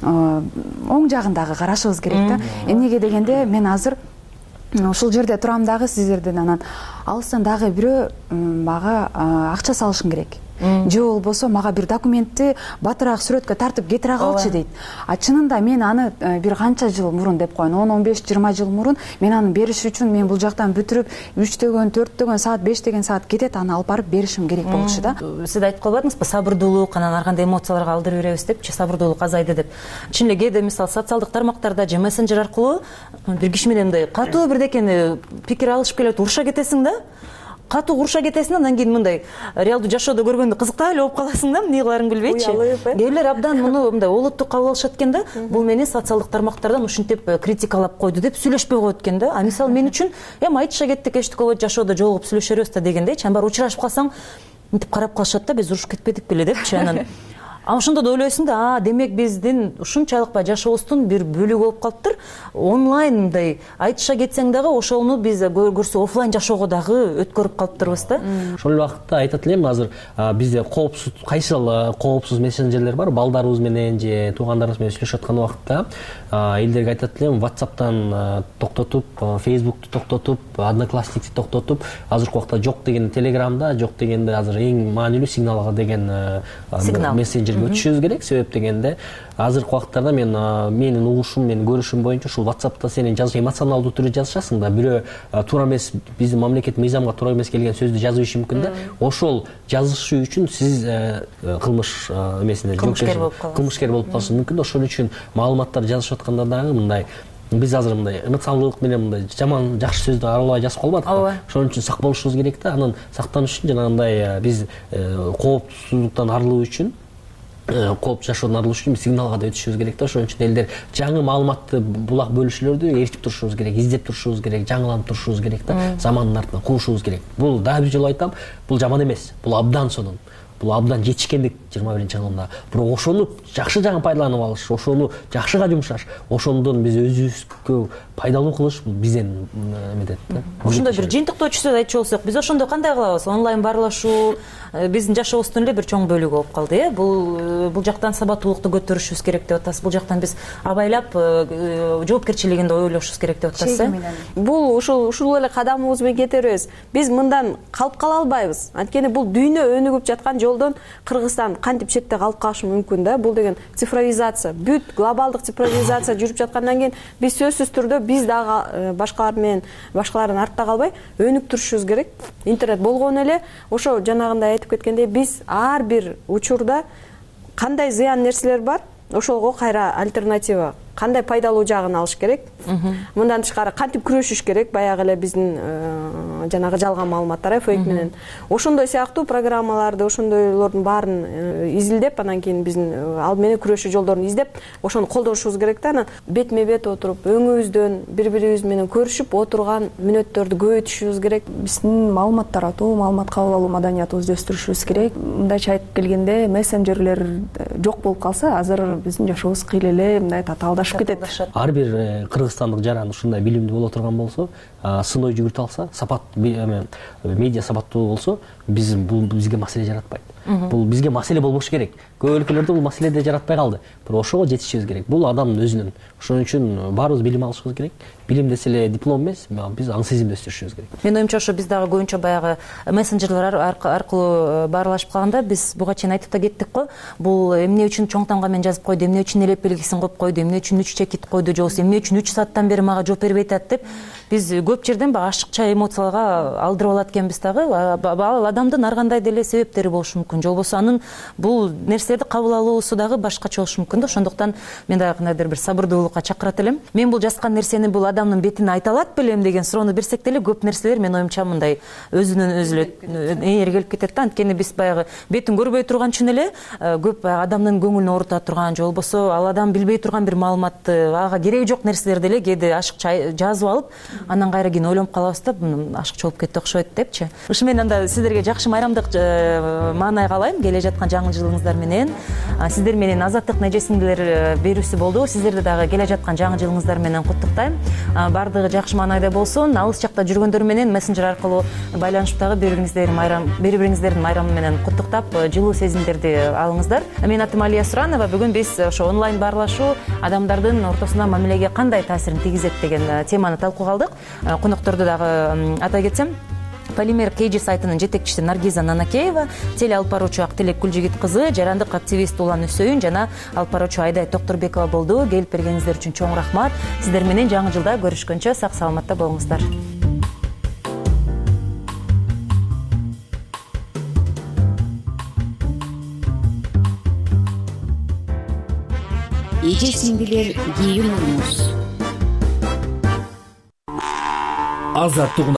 оң жагын дагы карашыбыз керек да. Эмнеге дегенде мен азыр ушул жерде турам дагы сиздерден, анан алыстан дагы бирөө мага акча салышың керек. Же болбосо мага бир документти батыраак сүрөткө тартып кетире калчы дейт. А чынында мен аны бир канча жыл мурун деп коеюн, он он беш жыйырма жыл мурун мен аны бериш үчүн мен бул жактан бүтүрүп үчтөгөн төрттөгөн саат бештеген саат кетет, аны алып барып беришим керек болчу да. Сиз айтып калбадыңызбы, сабырдуулук, анан ар кандай эмоцияларга алдырып беребиз депчи, сабырдуулук азайды деп. Чын эле кээде мисалы социалдык тармактарда же мессенджер аркылуу бир киши менен мындай катуу бирдекени пикир алышып келет, уруша кетесиң да. Катуу уруша кетесиң, андан кийин мындай реалдуу жашоодо көргөндө кызыктап эле болуп каласың да, эмне кыларын билбейчи. Кээбилер абдан муну мындай олуттуу кабыл алышат экен да. Бул мени социалдык тармактардан ушинтип критикалап койду деп сүйлөшпөй коет экен да. А мисалы мен үчүн эми айтыша кеттик, эчтеке болбойт, жашоодо жолугуп сүйлөшөрбүз да дегендейчи. Анан баары учурашып калсаң, мынтип карап калышат да, биз урушуп кетпедик беле депчи. Анан А ошондо да ойлойсуң да, а демек биздин ушунчалык баягы жашообуздун бир бөлүгү болуп калыптыр. Онлайн мындай айтыша кетсең дагы ошону биз көрсө офлайн жашоого дагы өткөрүп калыптырбыз да. Ошол убакытта айтат элем, азыр бизде коопсуз кайсыл коопсуз мессенджерлер бар, балдарыбыз менен же туугандарыбыз менен сүйлөшүп аткан убакытта элдерге айтат элем, WhatsApp'тан токтотуп, Facebook'ту токтотуп, Одноклассникти токтотуп, азыркы убакта жок деген Telegram'да, жок дегенде азыр эң маанилүү Сигналга деген мессенджер өтүшүбүз керек. Себеп дегенде азыркы убакыттарда мен менин угушум, менин көрүшүм боюнча ушул WhatsApp'та сенин жазыш эмоционалдуу түрдө жазышасың да, бирөө туура эмес, биздин мамлекет мыйзамга туура эмес келген сөздү жазышы мүмкүн да. Ошол жазышы үчүн сиз кылмыш эмесине кылмышкер болуп калышыңыз мүмкүн да. Ошол үчүн маалыматтар жазышып атканда дагы мындай биз азыр мындай эмоционалдуулук менен мындай жаман жакшы сөздү аралабай жазып калбадык. Ошон үчүн сак болушубуз керек да. Анан сактаныш үчүн жанагындай биз коопсуздуктан арылуу үчүн, кооп жашоодон арылуу үчүн Сигналга да өтүшүбүз керек да. Ошон үчүн элдер жаңы маалыматты булак бөлүшүүлөрдү ээрчип турушубуз керек, издеп турушубуз керек, жаңыланып турушубуз керек да. Замандын артынан куушубуз керек. Бул дагы бир жолу айтам, бул жаман эмес. Бул абдан сонун. Бул абдан жетишкендик жыйырма биринчи кылымда. Бирок ошону жакшы жагын пайдаланып алыш, ошону жакшыга жумшаш, ошондон биз өзүбүзгө пайдалуу кылыш бул бизден эметет да. Ошондой бир жыйынтыктоочу сөз айтчу болсок, биз ошондо кандай кылабыз? Онлайн баарлашуу биздин жашообуздун эле бир чоң бөлүгү болуп калды, э? Бул бул жактан сабаттуулукту көтөрүшүбүз керек деп атасыз. Бул жактан биз абайлап жоопкерчилигинде ойлошубуз керек деп атасыз, э? Бул ушул ушул эле кадамыбыз менен кете беребиз. Биз мындан калып кала албайбыз. Анткени бул дүйнө өнүгүп жаткан жолдон Кыргызстан кантип четте калып калышы мүмкүн да. Бул деген цифровизация, бүт глобалдык цифровизация жүрүп жаткандан кийин биз сөзсүз түрдө биз дагы башкалар менен башкалардын артта калбай өнүк турушубуз керек. Интернет болгону эле ошо жанагындай айтып кеткендей биз ар бир учурда кандай зыян нерселер бар, ошолго кайра альтернатива кандай пайдалуу жагын алыш керек. Мындан тышкары кантип күрөшүш керек, баягы эле биздин жанагы жалган маалыматтар фейк менен. Ошондой сыяктуу программаларды, ошондойлордун баарын изилдеп, анан кийин биздин ал менен күрөшүү жолдорун издеп, ошону колдонушубуз керек да. Анан бетме бет отуруп, өңүбүздөн бири-бирибиз менен көрүшүп отурган мүнөттөрдү көбөйтүшүбүз керек. Биздин маалымат таратуу, маалымат кабыл алуу маданиятыбызды өстүрүшүбүз керек. Мындайча айтып келгенде, мессенджерлер жок болуп калса, азыр биздин жашообуз кыйла эле мындай татаалдашып кетет. Ар бир кыргызстандык жаран ушундай билимдүү боло турган болсо, сыной жүгүртө алса, сапат медиа сапаттуу болсо, биз бул бизге маселе жаратпайт. Бул бизге маселе болбош керек. Көп өлкөлөрдө бул маселеде жаратпай калды. Бирок ошого жетишибиз керек. Бул адамдын өзүнүн. Ошон үчүн баарыбыз билим алышыбыз керек. Билим десе эле диплом эмес, биз аң сезимди өстүрүшүбүз керек. Менин оюмча ошо биз дагы көбүнчө баягы мессенджерлер аркылуу баарлашып калганда биз буга чейин айтып да кеттик го. Бул эмне үчүн чоң тамга менен жазып койду, эмне үчүн элеп белгисин коюп койду, эмне үчүн үч чекит койду, же болбосо эмне үчүн үч сааттан бери мага жооп бербей атат деп биз көп жерден баягы ашыкча эмоцияларга алдырып алат экенбиз дагы. Ал адамдын ар кандай деле себептери болушу мүмкүн. Же болбосо анын бул нерселерди кабыл алуусу дагы башкача болушу мүмкүн да. Ошондуктан мен дагы кандайдыр бир сабырдуулукка чакырат элем. Мен бул жазган нерсени бул адамдын бетине айта алат белем деген суроону берсек деле көп нерселер менин оюмча мындай өзүнөн өзү эле ээрге келип кетет да. Анткени биз баягы бетин көрбөй турган үчүн эле көп адамдын көңүлүн оорута турган, же болбосо ал адам билбей турган бир маалыматты, ага кереги жок нерселерди эле кээде ашыкча жазып алып, анан кайра кийин ойлонуп калабыз да, ашыкча болуп кетти окшойт депчи. Ушу менен анда сиздерге жакшы майрамдык маанай каалайм келе жаткан жаңы жылыңыздар менен. Сиздер менен азаттык нежесиндилер берүүсү болду. Сиздерди дагы келе жаткан жаңы жылыңыздар менен куттуктайм. Бардыгы жакшы маанайда болсун. Алыс жакта жүргөндөр менен мессенджер аркылуу байланышып дагы бири-бириңиздердин майрам, бири-бириңиздердин майрамы менен куттуктап, жылуу сезимдерди алыңыздар. Менин атым Алия Суранова. Бүгүн биз ошо онлайн баарлашуу адамдардын ортосунда мамилеге кандай таасирин тийгизет деген теманы талкууга алдык. Конокторду дагы атай кетсем, Полимер Кейджи сайтынын жетекчиси Наргиза Нанакеева, теле алып баруучу Актилек Кулжигит кызы, жарандык активист Улан Үсөйүн жана алып баруучу Айдай Токторбекова болду. Келип бергениңиздер үчүн чоң рахмат. Сиздер менен жаңы жылда көрүшкөнчө сак саламатта болуңуздар. Эже сиңдилер кийин урмуз. Азаттык